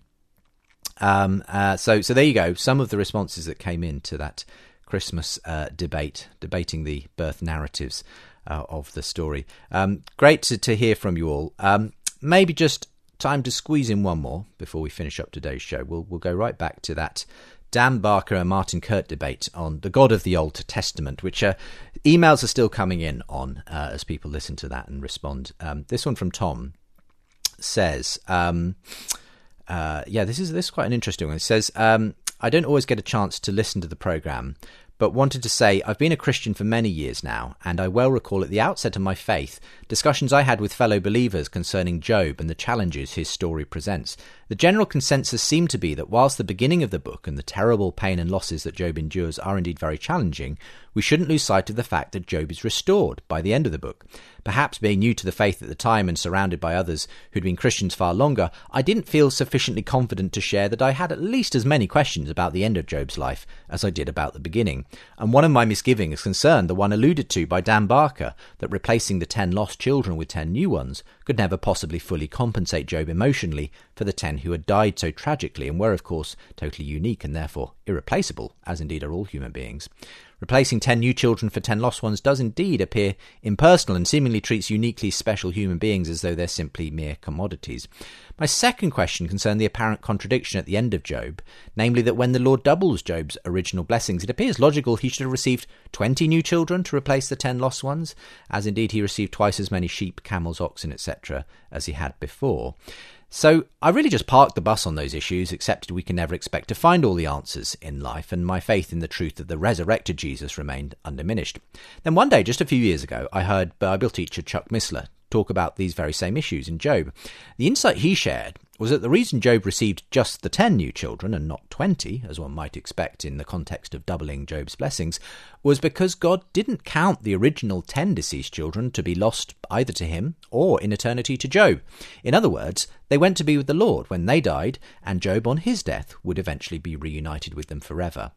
Um, uh, so, so there you go. Some of the responses that came in to that Christmas uh, debate, debating the birth narratives uh, of the story. Um, great to, to hear from you all. Um, maybe just time to squeeze in one more before we finish up today's show. We'll we'll go right back to that Dan Barker and Martin Kurt debate on the God of the Old Testament, which uh, emails are still coming in on uh, as people listen to that and respond. Um, this one from Tom says, um, uh, yeah, this is this is quite an interesting one. It says, um, I don't always get a chance to listen to the programme, but wanted to say I've been a Christian for many years now, and I well recall at the outset of my faith discussions I had with fellow believers concerning Job and the challenges his story presents. The general consensus seemed to be that whilst the beginning of the book and the terrible pain and losses that Job endures are indeed very challenging, we shouldn't lose sight of the fact that Job is restored by the end of the book. Perhaps being new to the faith at the time and surrounded by others who'd been Christians far longer, I didn't feel sufficiently confident to share that I had at least as many questions about the end of Job's life as I did about the beginning. And one of my misgivings concerned the one alluded to by Dan Barker, that replacing the ten lost children with ten new ones could never possibly fully compensate Job emotionally for the ten who had died so tragically and were, of course, totally unique and therefore irreplaceable, as indeed are all human beings. Replacing ten new children for ten lost ones does indeed appear impersonal and seemingly treats uniquely special human beings as though they're simply mere commodities. My second question concerned the apparent contradiction at the end of Job, namely that when the Lord doubles Job's original blessings, it appears logical he should have received twenty new children to replace the ten lost ones, as indeed he received twice as many sheep, camels, oxen, et cetera as he had before. So I really just parked the bus on those issues, accepted we can never expect to find all the answers in life, and my faith in the truth of the resurrected Jesus remained undiminished. Then one day, just a few years ago, I heard Bible teacher Chuck Missler talk about these very same issues in Job. The insight he shared was that the reason Job received just the ten new children and not twenty, as one might expect in the context of doubling Job's blessings, was because God didn't count the original ten deceased children to be lost either to him or in eternity to Job. In other words, they went to be with the Lord when they died, and Job on his death would eventually be reunited with them forever.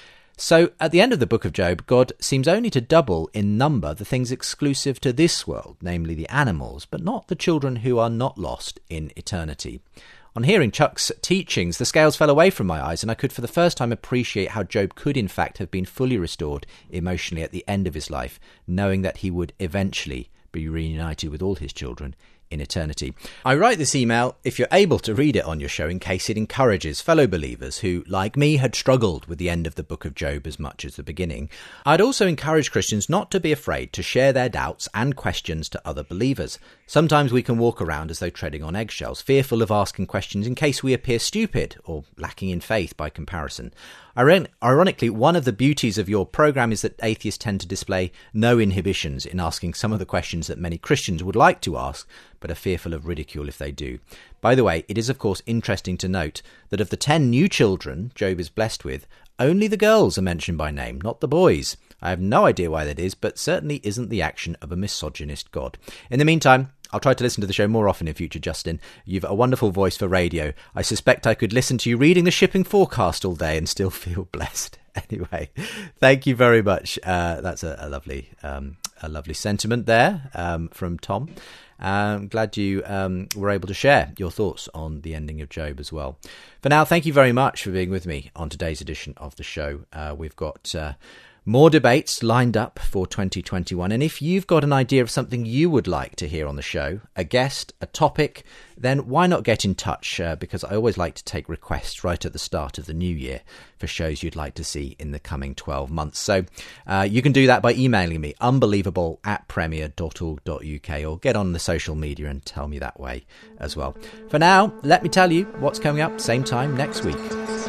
So, at the end of the book of Job, God seems only to double in number the things exclusive to this world, namely the animals, but not the children who are not lost in eternity. On hearing Chuck's teachings, the scales fell away from my eyes, and I could for the first time appreciate how Job could in fact have been fully restored emotionally at the end of his life, knowing that he would eventually be reunited with all his children in eternity. I write this email if you're able to read it on your show in case it encourages fellow believers who, like me, had struggled with the end of the book of Job as much as the beginning. I'd also encourage Christians not to be afraid to share their doubts and questions to other believers. Sometimes we can walk around as though treading on eggshells, fearful of asking questions in case we appear stupid or lacking in faith by comparison. Ironically, one of the beauties of your program is that atheists tend to display no inhibitions in asking some of the questions that many Christians would like to ask, but are fearful of ridicule if they do. By the way, it is of course interesting to note that of the ten new children Job is blessed with, only the girls are mentioned by name, not the boys. I have no idea why that is, but certainly isn't the action of a misogynist God. In the meantime, I'll try to listen to the show more often in future, Justin. You've a wonderful voice for radio. I suspect I could listen to you reading the shipping forecast all day and still feel blessed. Anyway, thank you very much. Uh, that's a, a lovely um, a lovely sentiment there um, from Tom. I'm glad you um, were able to share your thoughts on the ending of Job as well. For now, thank you very much for being with me on today's edition of the show. Uh, we've got Uh, more debates lined up for twenty twenty-one, and if you've got an idea of something you would like to hear on the show, a guest, a topic, then why not get in touch, uh, because I always like to take requests right at the start of the new year for shows you'd like to see in the coming twelve months. So uh, you can do that by emailing me, unbelievable at premier dot org dot uk, or get on the social media and tell me that way as well. For now, let me tell you what's coming up same time next week.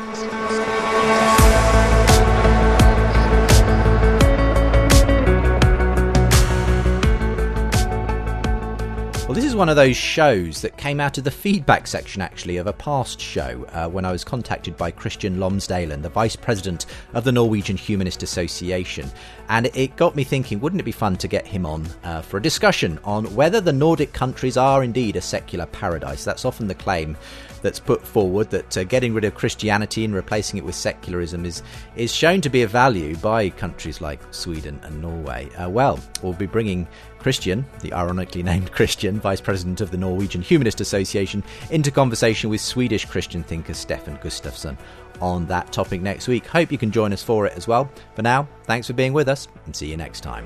Well, this is one of those shows that came out of the feedback section, actually, of a past show uh, when I was contacted by Christian Lomsdalen, the Vice President of the Norwegian Humanist Association. And it got me thinking, wouldn't it be fun to get him on uh, for a discussion on whether the Nordic countries are indeed a secular paradise? That's often the claim that's put forward, that uh, getting rid of Christianity and replacing it with secularism is is shown to be of value by countries like Sweden and Norway. Uh, well, we'll be bringing Christian, the ironically named Christian, Vice President of the Norwegian Humanist Association, into conversation with Swedish Christian thinker Stefan Gustafsson on that topic next week. Hope you can join us for it as well. For now, thanks for being with us, and see you next time.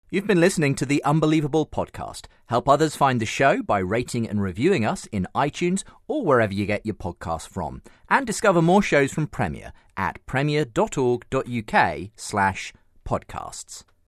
You've been listening to the Unbelievable podcast. Help others find the show by rating and reviewing us in iTunes or wherever you get your podcasts from. And discover more shows from Premier at premier.org.uk slash podcasts.